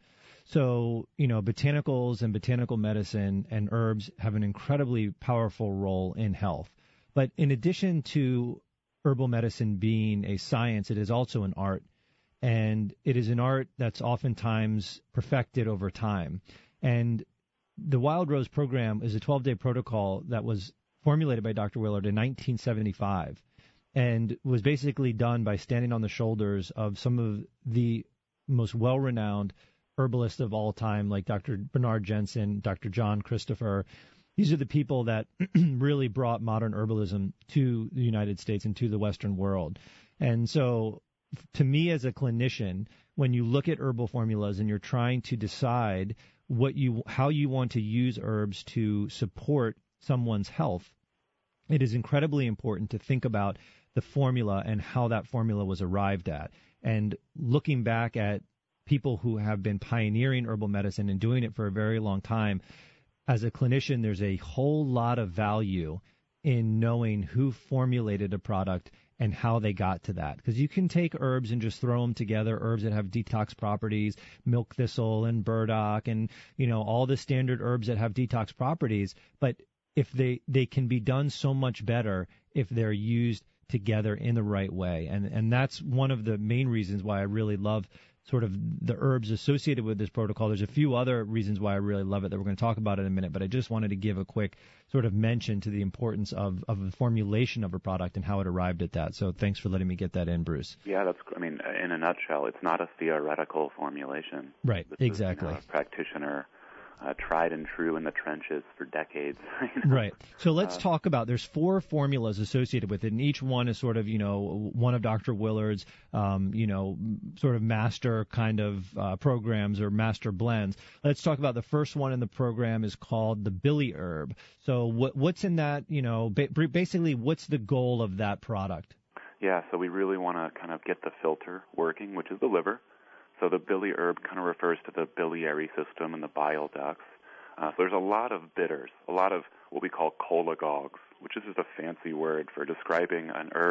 So, you know, botanicals and botanical medicine and herbs have an incredibly powerful role in health. But in addition to herbal medicine being a science, it is also an art. And it is an art that's oftentimes perfected over time. And the Wild Rose program is a twelve-day protocol that was formulated by Doctor Willard in nineteen seventy-five and was basically done by standing on the shoulders of some of the most well-renowned herbalists of all time, like Doctor Bernard Jensen, Doctor John Christopher. These are the people that really brought modern herbalism to the United States and to the Western world. And so to me as a clinician, when you look at herbal formulas and you're trying to decide what you, how you want to use herbs to support someone's health, it is incredibly important to think about the formula and how that formula was arrived at. And looking back at people who have been pioneering herbal medicine and doing it for a very long time, as a clinician, there's a whole lot of value in knowing who formulated a product and how they got to that. Because you can take herbs and just throw them together, herbs that have detox properties, milk thistle and burdock and, you know, all the standard herbs that have detox properties. But if they, they can be done so much better if they're used together in the right way. And, and that's one of the main reasons why I really love sort of the herbs associated with this protocol. There's a few other reasons why I really love it that we're going to talk about in a minute, but I just wanted to give a quick sort of mention to the importance of, of the formulation of a product and how it arrived at that. So thanks for letting me get that in, Bruce. Yeah, that's, I mean, in a nutshell, it's not a theoretical formulation. Right, this exactly. Is, you know, a practitioner Uh, tried and true in the trenches for decades. You know? Right. So let's uh, talk about, there's four formulas associated with it, and each one is sort of, you know, one of Doctor Willard's, um, you know, sort of master kind of uh, programs or master blends. Let's talk about the first one in the program is called the Billy Herb. So what, what's in that, you know, ba- basically what's the goal of that product? Yeah, so we really want to kind of get the filter working, which is the liver. So the Billy Herb kind of refers to the biliary system and the bile ducts. Uh, so there's a lot of bitters, a lot of what we call cholagogues, which is just a fancy word for describing an herb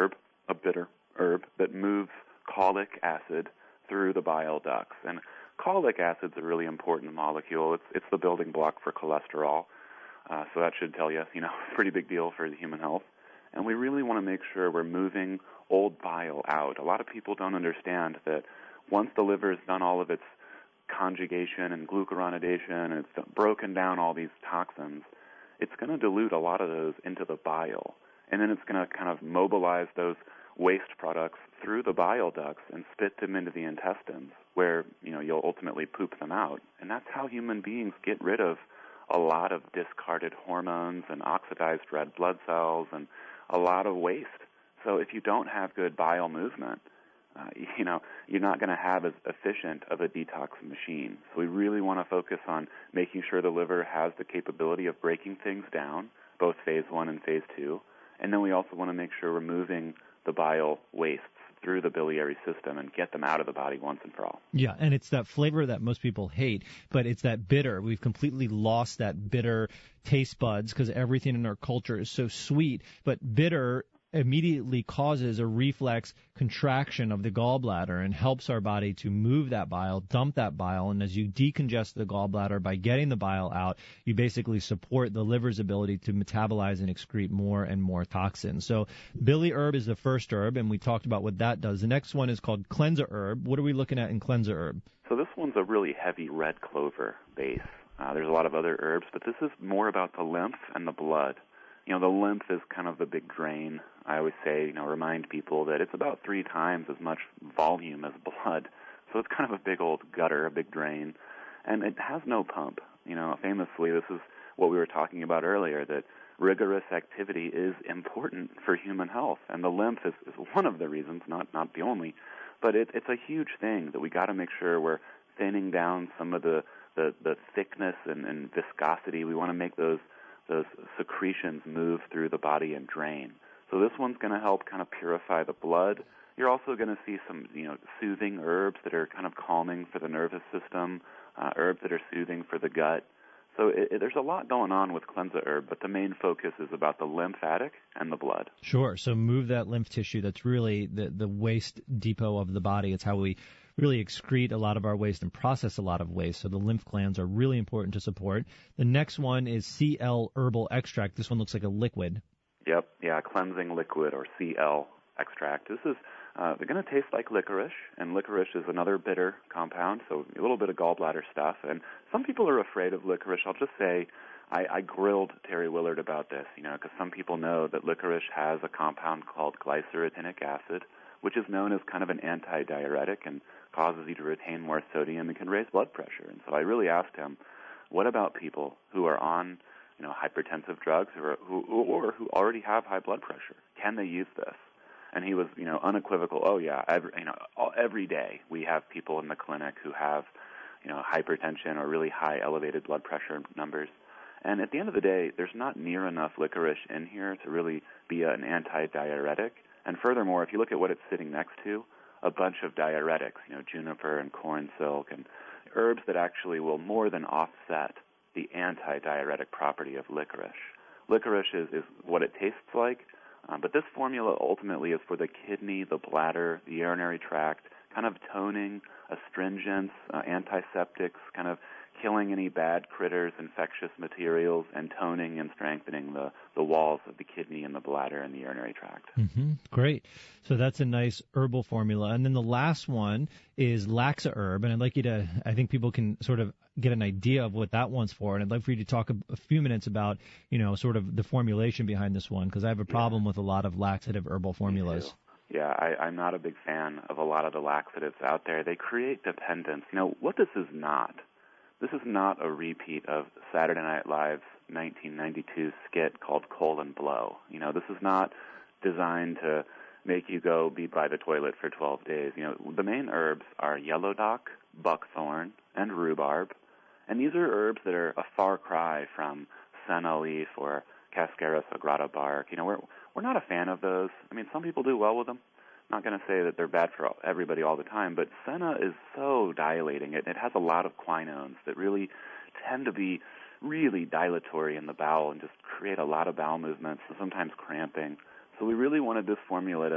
a bitter herb that moves cholic acid through the bile ducts. And cholic acid's a really important molecule. It's it's the building block for cholesterol. Uh, so that should tell you, you know, pretty big deal for the human health. And we really want to make sure we're moving old bile out. A lot of people don't understand that once the liver's done all of its conjugation and glucuronidation and it's broken down all these toxins, it's going to dilute a lot of those into the bile. And then it's going to kind of mobilize those waste products through the bile ducts and spit them into the intestines where, you know, you'll ultimately poop them out. And that's how human beings get rid of a lot of discarded hormones and oxidized red blood cells and a lot of waste. So if you don't have good bile movement, uh, you know, you're not going to have as efficient of a detox machine. So we really want to focus on making sure the liver has the capability of breaking things down, both phase one and phase two. And then we also want to make sure we're moving the bile wastes through the biliary system and get them out of the body once and for all. Yeah, and it's that flavor that most people hate, but it's that bitter. We've completely lost that bitter taste buds because everything in our culture is so sweet, but bitter immediately causes a reflex contraction of the gallbladder and helps our body to move that bile, dump that bile, and as you decongest the gallbladder by getting the bile out, you basically support the liver's ability to metabolize and excrete more and more toxins. So Billy herb is the first herb, and we talked about what that does. The next one is called cleanser herb. What are we looking at in cleanser herb? So this one's a really heavy red clover base. Uh, there's a lot of other herbs, but this is more about the lymph and the blood. You know, the lymph is kind of the big drain. I always say, you know, remind people that it's about three times as much volume as blood. So it's kind of a big old gutter, a big drain. And it has no pump. You know, famously, this is what we were talking about earlier, that rigorous activity is important for human health. And the lymph is, is one of the reasons, not, not the only. But it, it's a huge thing that we got to make sure we're thinning down some of the, the, the thickness and, and viscosity. We want to make those those secretions move through the body and drain. So this one's going to help kind of purify the blood. You're also going to see some, you know, soothing herbs that are kind of calming for the nervous system, uh, herbs that are soothing for the gut. So it, it, there's a lot going on with cleanser herb, but the main focus is about the lymphatic and the blood. Sure. So move that lymph tissue. That's really the, the waste depot of the body. It's how we really excrete a lot of our waste and process a lot of waste. So the lymph glands are really important to support. The next one is C L herbal extract. This one looks like a liquid. Yep. Yeah, cleansing liquid or C L extract. This is uh, they're going to taste like licorice, and licorice is another bitter compound, so a little bit of gallbladder stuff. And some people are afraid of licorice. I'll just say I, I grilled Terry Willard about this, you know, because some people know that licorice has a compound called glycyrrhetinic acid, which is known as kind of an anti-diuretic and causes you to retain more sodium and can raise blood pressure. And so I really asked him, what about people who are on, you know, hypertensive drugs or who, or who already have high blood pressure? Can they use this? And he was, you know, unequivocal. Oh yeah, every, you know, every day we have people in the clinic who have, you know, hypertension or really high elevated blood pressure numbers. And at the end of the day, there's not near enough licorice in here to really be an anti-diuretic. And furthermore, if you look at what it's sitting next to, a bunch of diuretics, you know, juniper and corn silk, and herbs that actually will more than offset the anti-diuretic property of licorice. Licorice is, is what it tastes like, um, but this formula ultimately is for the kidney, the bladder, the urinary tract, kind of toning, astringents, uh, antiseptics, kind of killing any bad critters, infectious materials, and toning and strengthening the, the walls of the kidney and the bladder and the urinary tract. Mm-hmm. Great. So that's a nice herbal formula. And then the last one is Laxa herb. And I'd like you to, I think people can sort of get an idea of what that one's for. And I'd like for you to talk a, a few minutes about, you know, sort of the formulation behind this one, because I have a problem yeah. with a lot of laxative herbal formulas. Yeah, I, I'm not a big fan of a lot of the laxatives out there. They create dependence. You know, what this is not, this is not a repeat of Saturday Night Live's nineteen ninety-two skit called Colon Blow. You know, this is not designed to make you go be by the toilet for twelve days. You know, the main herbs are yellow dock, buckthorn, and rhubarb. And these are herbs that are a far cry from senna leaf or Cascara sagrada bark. You know, we're we're not a fan of those. I mean, some people do well with them. I'm not going to say that they're bad for everybody all the time, but senna is so dilating. It, it has a lot of quinones that really tend to be really dilatory in the bowel and just create a lot of bowel movements, sometimes cramping. So we really wanted this formula to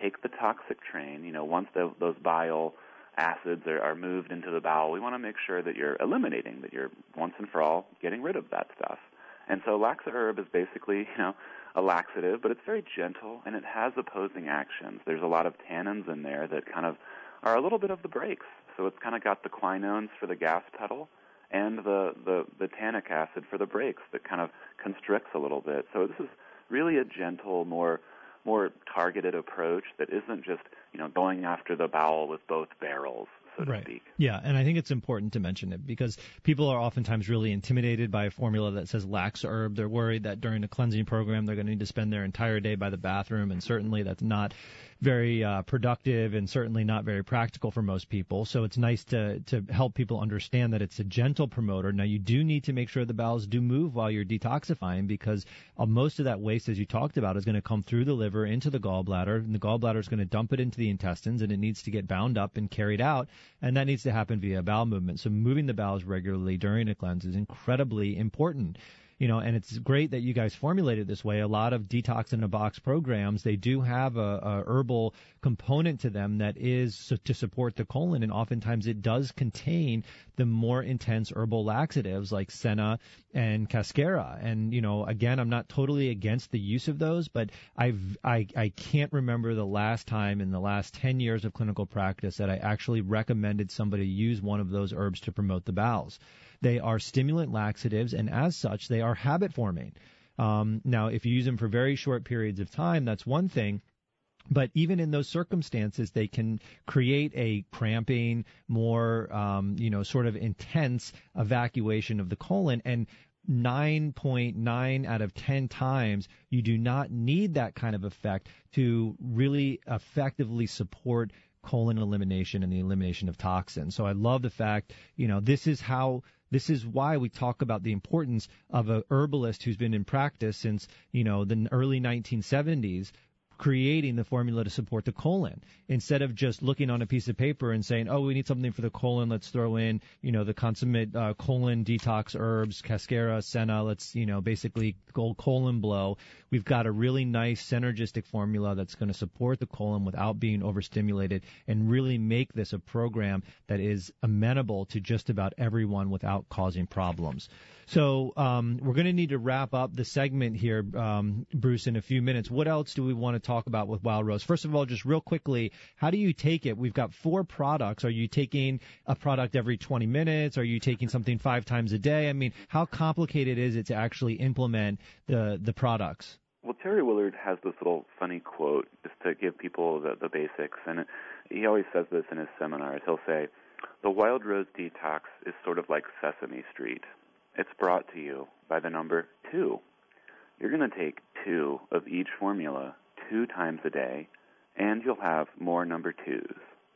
take the toxic train. You know, once the, those bile acids are, are moved into the bowel, we want to make sure that you're eliminating, that you're once and for all getting rid of that stuff. And so Laxa herb is basically, you know, a laxative, but it's very gentle and it has opposing actions. There's a lot of tannins in there that kind of are a little bit of the brakes. So it's kind of got the quinones for the gas pedal and the, the, the tannic acid for the brakes that kind of constricts a little bit. So this is really a gentle, more more targeted approach that isn't just, you know, going after the bowel with both barrels, so to right. speak. Yeah, and I think it's important to mention it because people are oftentimes really intimidated by a formula that says lax herb. They're worried that during a cleansing program they're going to need to spend their entire day by the bathroom, and certainly that's not very uh, productive and certainly not very practical for most people. So it's nice to to help people understand that it's a gentle promoter. Now, you do need to make sure the bowels do move while you're detoxifying because uh, most of that waste, as you talked about, is going to come through the liver into the gallbladder, and the gallbladder is going to dump it into the intestines, and it needs to get bound up and carried out, and that needs to happen via bowel movement. So moving the bowels regularly during a cleanse is incredibly important. You know, and it's great that you guys formulated it this way. A lot of detox in a box programs, they do have a, a herbal component to them that is so, to support the colon, and oftentimes it does contain the more intense herbal laxatives like Senna and Cascara. And, you know, again, I'm not totally against the use of those, but I've, I, I can't remember the last time in the last ten years of clinical practice that I actually recommended somebody use one of those herbs to promote the bowels. They are stimulant laxatives, and as such, they are habit-forming. Um, now, if you use them for very short periods of time, that's one thing. But even in those circumstances, they can create a cramping, more, um, you know, sort of intense evacuation of the colon. And nine point nine out of ten times, you do not need that kind of effect to really effectively support colon elimination and the elimination of toxins. So I love the fact, you know, this is how... This is why we talk about the importance of a herbalist who's been in practice since, you know, the early nineteen seventies, creating the formula to support the colon instead of just looking on a piece of paper and saying, oh, we need something for the colon. Let's throw in, you know, the consummate uh, colon detox herbs, Cascara, Senna. Let's, you know, basically go colon blow. We've got a really nice synergistic formula that's going to support the colon without being overstimulated and really make this a program that is amenable to just about everyone without causing problems. So um, we're going to need to wrap up the segment here, um, Bruce, in a few minutes. What else do we want to talk about with Wild Rose? First of all, just real quickly, how do you take it? We've got four products. Are you taking a product every twenty minutes? Are you taking something five times a day? I mean, how complicated is it to actually implement the, the products? Well, Terry Willard has this little funny quote just to give people the, the basics, and it, he always says this in his seminars. He'll say, the Wild Rose Detox is sort of like Sesame Street. It's brought to you by the number two. You're going to take two of each formula two times a day, and you'll have more number twos.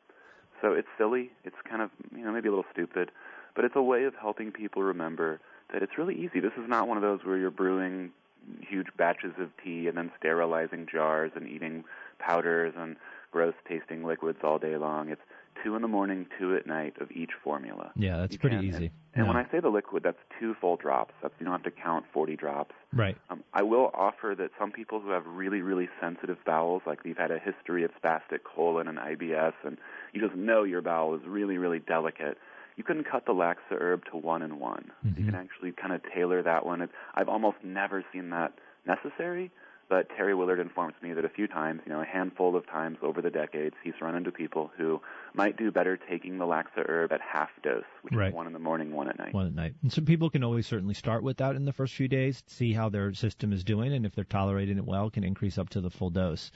So it's silly. It's kind of, you know, maybe a little stupid, but it's a way of helping people remember that it's really easy. This is not one of those where you're brewing huge batches of tea and then sterilizing jars and eating powders and gross-tasting liquids all day long. It's two in the morning, two at night of each formula. Yeah, that's you pretty can, easy. And, and yeah. when I say the liquid, that's two full drops. That's, you don't have to count forty drops. Right. Um, I will offer that some people who have really, really sensitive bowels, like you've had a history of spastic colon and I B S, and you just know your bowel is really, really delicate, you can cut the Laxa herb to one and one. Mm-hmm. You can actually kind of tailor that one. It's, I've almost never seen that necessary, but Terry Willard informs me that a few times, you know, a handful of times over the decades, he's run into people who might do better taking the Laxa herb at half dose, which right. is one in the morning, one at night. One at night. And so people can always certainly start with that in the first few days, see how their system is doing, and if they're tolerating it well, can increase up to the full dose.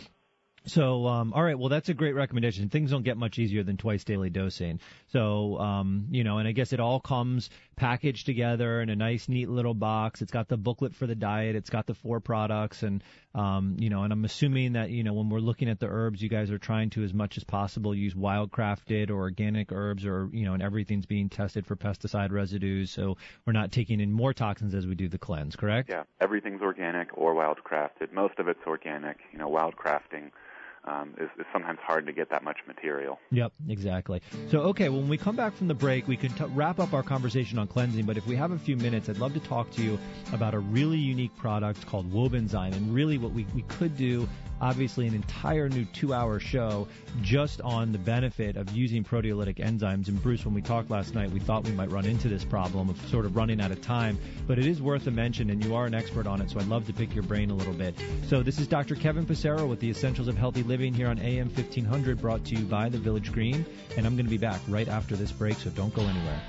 So, um, all right, well, that's a great recommendation. Things don't get much easier than twice daily dosing. So, um, you know, and I guess it all comes packaged together in a nice, neat little box. It's got the booklet for the diet. It's got the four products. And, um, you know, and I'm assuming that, you know, when we're looking at the herbs, you guys are trying to, as much as possible, use wild-crafted or organic herbs, or, you know, and everything's being tested for pesticide residues. So we're not taking in more toxins as we do the cleanse, correct? Yeah, everything's organic or wild-crafted. Most of it's organic, you know, wild-crafting. um, is, is sometimes hard to get that much material. Yep, exactly. So, okay, when we come back from the break, we can t- wrap up our conversation on cleansing, but if we have a few minutes, I'd love to talk to you about a really unique product called Wobenzyme, and really what we, we could do, obviously an entire new two-hour show just on the benefit of using proteolytic enzymes. And Bruce, when we talked last night, we thought we might run into this problem of sort of running out of time, but it is worth a mention, and you are an expert on it, so I'd love to pick your brain a little bit. So this is Doctor Kevin Passero with the Essentials of Healthy Living here on A M fifteen hundred, brought to you by the Village Green, and I'm going to be back right after this break, so don't go anywhere.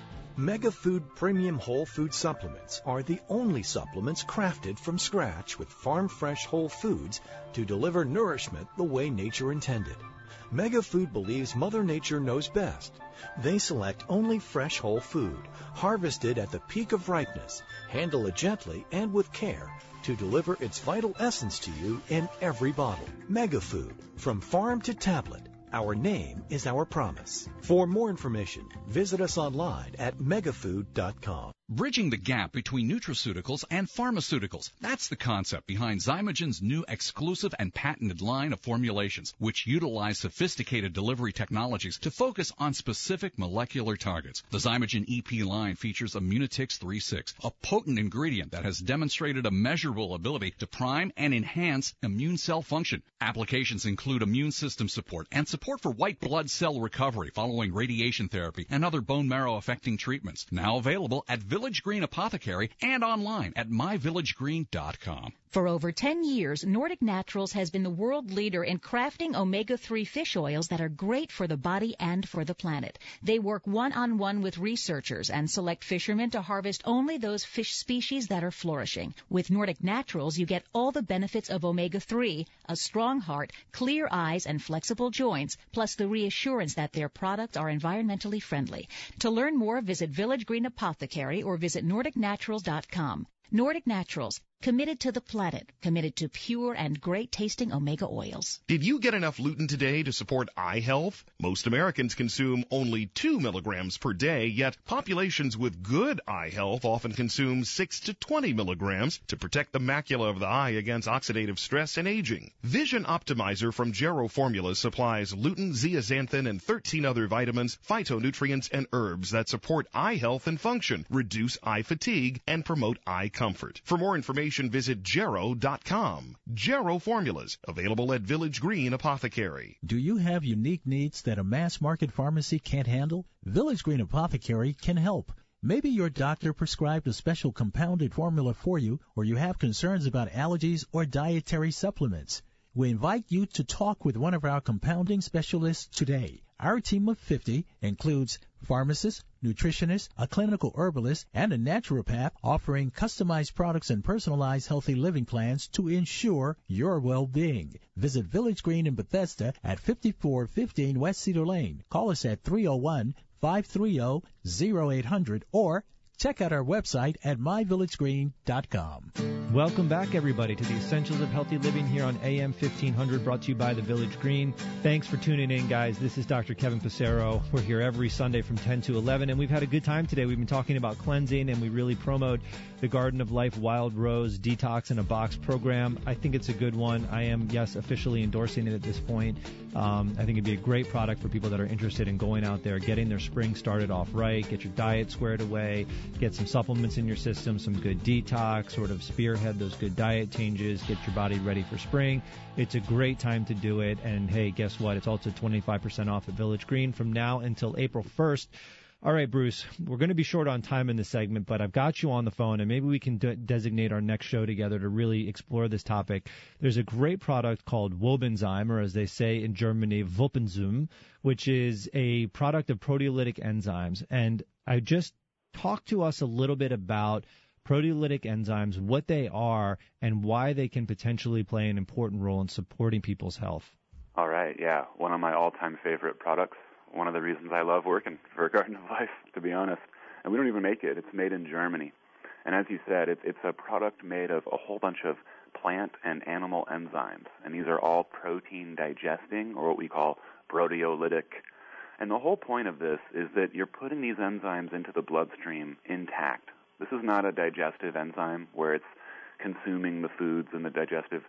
Megafood Premium Whole Food Supplements are the only supplements crafted from scratch with farm-fresh whole foods to deliver nourishment the way nature intended. Megafood believes Mother Nature knows best. They select only fresh whole food, harvested at the peak of ripeness, handle it gently and with care to deliver its vital essence to you in every bottle. Megafood, from farm to tablet. Our name is our promise. For more information, visit us online at megafood dot com. Bridging the gap between nutraceuticals and pharmaceuticals. That's the concept behind Zymogen's new exclusive and patented line of formulations, which utilize sophisticated delivery technologies to focus on specific molecular targets. The Zymogen E P line features Immunitix three six, a potent ingredient that has demonstrated a measurable ability to prime and enhance immune cell function. Applications include immune system support and support for white blood cell recovery following radiation therapy and other bone marrow affecting treatments. Now available at Village Green Apothecary and online at my village green dot com. For over ten years, Nordic Naturals has been the world leader in crafting omega three fish oils that are great for the body and for the planet. They work one-on-one with researchers and select fishermen to harvest only those fish species that are flourishing. With Nordic Naturals, you get all the benefits of omega three, a strong heart, clear eyes, and flexible joints, plus the reassurance that their products are environmentally friendly. To learn more, visit Village Green Apothecary or visit nordic naturals dot com. Nordic Naturals, committed to the planet, committed to pure and great-tasting omega oils. Did you get enough lutein today to support eye health? Most Americans consume only two milligrams per day, yet populations with good eye health often consume six to twenty milligrams to protect the macula of the eye against oxidative stress and aging. Vision Optimizer from Gero Formulas supplies lutein, zeaxanthin, and thirteen other vitamins, phytonutrients, and herbs that support eye health and function, reduce eye fatigue, and promote eye comfort. For more information, visit Gero dot com. Gero Formulas, available at Village Green Apothecary. Do you have unique needs that a mass market pharmacy can't handle? Village Green Apothecary can help. Maybe your doctor prescribed a special compounded formula for you, or you have concerns about allergies or dietary supplements. We invite you to talk with one of our compounding specialists today. Our team of fifty includes pharmacists, nutritionists, a clinical herbalist, and a naturopath offering customized products and personalized healthy living plans to ensure your well-being. Visit Village Green in Bethesda at fifty-four fifteen West Cedar Lane. Call us at three oh one, five three oh, oh eight hundred or check out our website at my village green dot com. Welcome back, everybody, to the Essentials of Healthy Living here on A M fifteen hundred, brought to you by the Village Green. Thanks for tuning in, guys. This is Doctor Kevin Passero. We're here every Sunday from ten to eleven, and we've had a good time today. We've been talking about cleansing, and we really promote the Garden of Life Wild Rose Detox in a Box program. I think it's a good one. I am, yes, officially endorsing it at this point. Um, I think it'd be a great product for people that are interested in going out there, getting their spring started off right, get your diet squared away, get some supplements in your system, some good detox, sort of spearhead those good diet changes, get your body ready for spring. It's a great time to do it. And hey, guess what? It's also twenty-five percent off at Village Green from now until April first. All right, Bruce, we're going to be short on time in this segment, but I've got you on the phone, and maybe we can de- designate our next show together to really explore this topic. There's a great product called Wobenzyme, or as they say in Germany, Wobenzym, which is a product of proteolytic enzymes. And I just talk to us a little bit about proteolytic enzymes, what they are, and why they can potentially play an important role in supporting people's health. All right, yeah, one of my all-time favorite products. One of the reasons I love working for Garden of Life, to be honest. And we don't even make it. It's made in Germany. And as you said, it, it's a product made of a whole bunch of plant and animal enzymes. And these are all protein digesting, or what we call proteolytic. And the whole point of this is that you're putting these enzymes into the bloodstream intact. This is not a digestive enzyme where it's consuming the foods and the digestive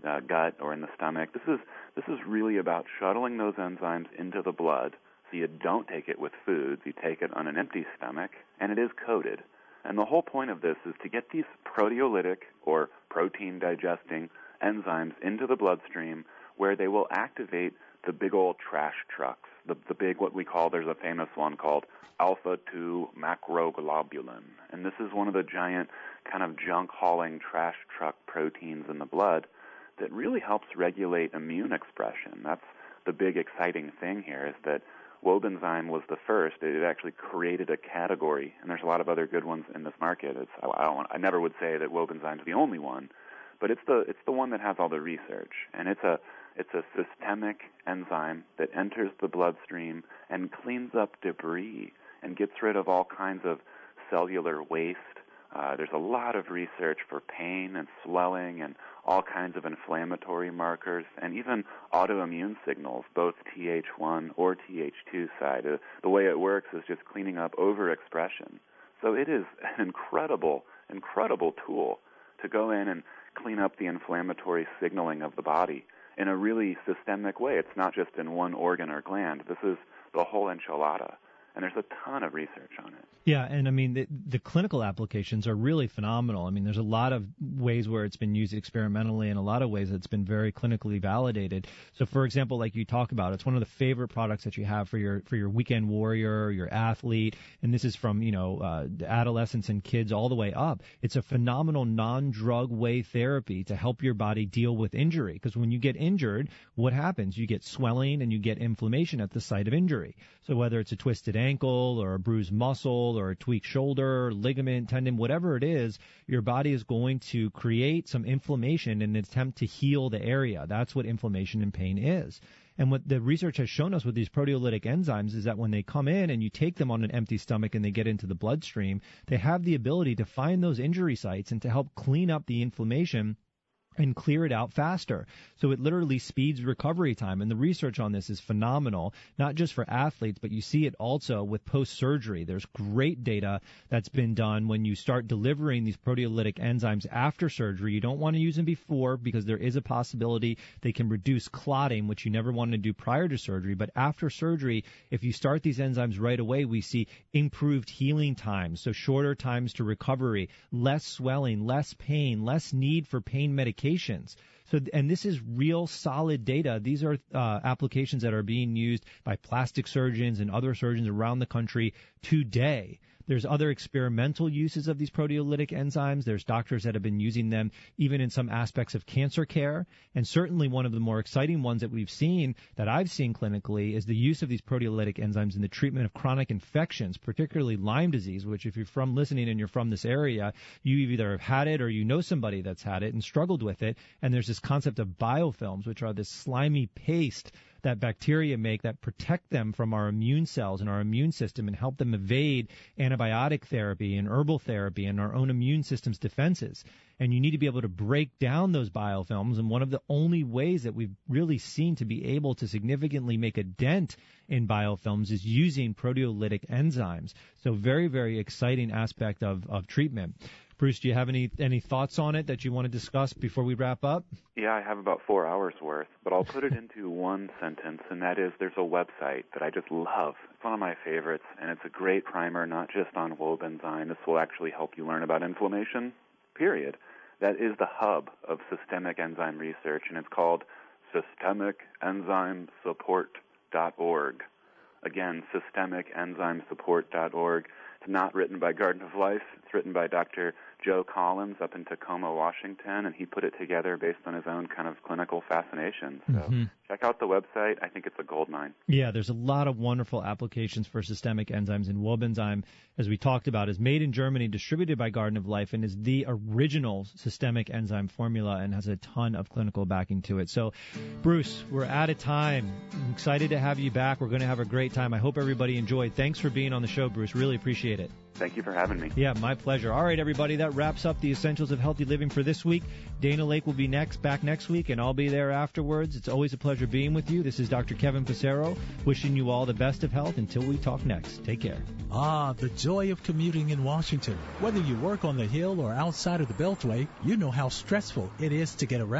uh, gut or in the stomach. This is this is really about shuttling those enzymes into the blood. So you don't take it with foods, you take it on an empty stomach, and it is coated. And the whole point of this is to get these proteolytic or protein-digesting enzymes into the bloodstream where they will activate the big old trash trucks, the, the big, what we call, there's a famous one called alpha two macroglobulin. And this is one of the giant kind of junk-hauling trash truck proteins in the blood that really helps regulate immune expression. That's the big exciting thing here, is that Wobenzyme was the first. It actually created a category, and there's a lot of other good ones in this market. It's, I, don't want, I never would say that Wobenzyme's the only one, but it's the it's the one that has all the research, and it's a it's a systemic enzyme that enters the bloodstream and cleans up debris and gets rid of all kinds of cellular waste. Uh, there's a lot of research for pain and swelling and all kinds of inflammatory markers and even autoimmune signals, both T H one or T H two side. Uh, the way it works is just cleaning up overexpression. So it is an incredible, incredible tool to go in and clean up the inflammatory signaling of the body in a really systemic way. It's not just in one organ or gland. This is the whole enchilada. And there's a ton of research on it. Yeah, and I mean, the, the clinical applications are really phenomenal. I mean, there's a lot of ways where it's been used experimentally and a lot of ways it's been very clinically validated. So, for example, like you talk about, it's one of the favorite products that you have for your for your weekend warrior, your athlete, and this is from, you know, uh, adolescents and kids all the way up. It's a phenomenal non-drug way therapy to help your body deal with injury, because when you get injured, what happens? You get swelling and you get inflammation at the site of injury. So whether it's a twisted ankle or a bruised muscle or a tweaked shoulder, ligament, tendon, whatever it is, your body is going to create some inflammation in an attempt to heal the area. That's what inflammation and pain is. And what the research has shown us with these proteolytic enzymes is that when they come in and you take them on an empty stomach and they get into the bloodstream, they have the ability to find those injury sites and to help clean up the inflammation and clear it out faster. So it literally speeds recovery time. And the research on this is phenomenal, not just for athletes, but you see it also with post-surgery. There's great data that's been done when you start delivering these proteolytic enzymes after surgery. You don't want to use them before because there is a possibility they can reduce clotting, which you never want to do prior to surgery. But after surgery, if you start these enzymes right away, we see improved healing times, so shorter times to recovery, less swelling, less pain, less need for pain medication. So, and this is real solid data. These are uh, applications that are being used by plastic surgeons and other surgeons around the country today. There's other experimental uses of these proteolytic enzymes. There's doctors that have been using them even in some aspects of cancer care. And certainly one of the more exciting ones that we've seen, that I've seen clinically, is the use of these proteolytic enzymes in the treatment of chronic infections, particularly Lyme disease, which if you're from listening and you're from this area, you either have had it or you know somebody that's had it and struggled with it. And there's this concept of biofilms, which are this slimy paste that bacteria make that protect them from our immune cells and our immune system and help them evade antibiotic therapy and herbal therapy and our own immune system's defenses. And you need to be able to break down those biofilms. And one of the only ways that we've really seen to be able to significantly make a dent in biofilms is using proteolytic enzymes. So very, very exciting aspect of, of treatment. Bruce, do you have any any thoughts on it that you want to discuss before we wrap up? Yeah, I have about four hours worth, but I'll put it into one sentence, and that is there's a website that I just love. It's one of my favorites, and it's a great primer, not just on Wobenzyme. This will actually help you learn about inflammation, period. That is the hub of systemic enzyme research, and it's called systemic enzyme support dot org. Again, systemic enzyme support dot org. It's not written by Garden of Life. It's written by Doctor Joe Collins up in Tacoma, Washington, and he put it together based on his own kind of clinical fascination. So mm-hmm. check out the website. I think it's a gold mine. Yeah, there's a lot of wonderful applications for systemic enzymes, and Wobenzyme, as we talked about, is made in Germany, distributed by Garden of Life, and is the original systemic enzyme formula and has a ton of clinical backing to it. So, Bruce, we're out of time. I'm excited to have you back. We're going to have a great time. I hope everybody enjoyed. Thanks for being on the show, Bruce. Really appreciate it. Thank you for having me. Yeah, my pleasure. All right, everybody, that wraps up the Essentials of Healthy Living for this week. Dana Lake will be next, back next week, and I'll be there afterwards. It's always a pleasure being with you. This is Doctor Kevin Passero, wishing you all the best of health until we talk next. Take care. Ah, the joy of commuting in Washington. Whether you work on the Hill or outside of the Beltway, you know how stressful it is to get around.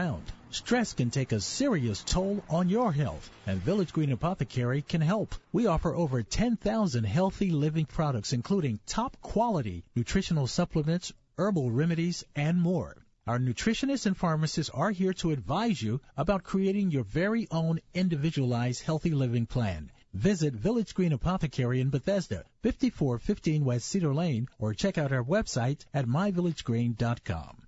Stress can take a serious toll on your health, and Village Green Apothecary can help. We offer over ten thousand healthy living products, including top-quality nutritional supplements, herbal remedies, and more. Our nutritionists and pharmacists are here to advise you about creating your very own individualized healthy living plan. Visit Village Green Apothecary in Bethesda, fifty-four fifteen West Cedar Lane, or check out our website at my village green dot com.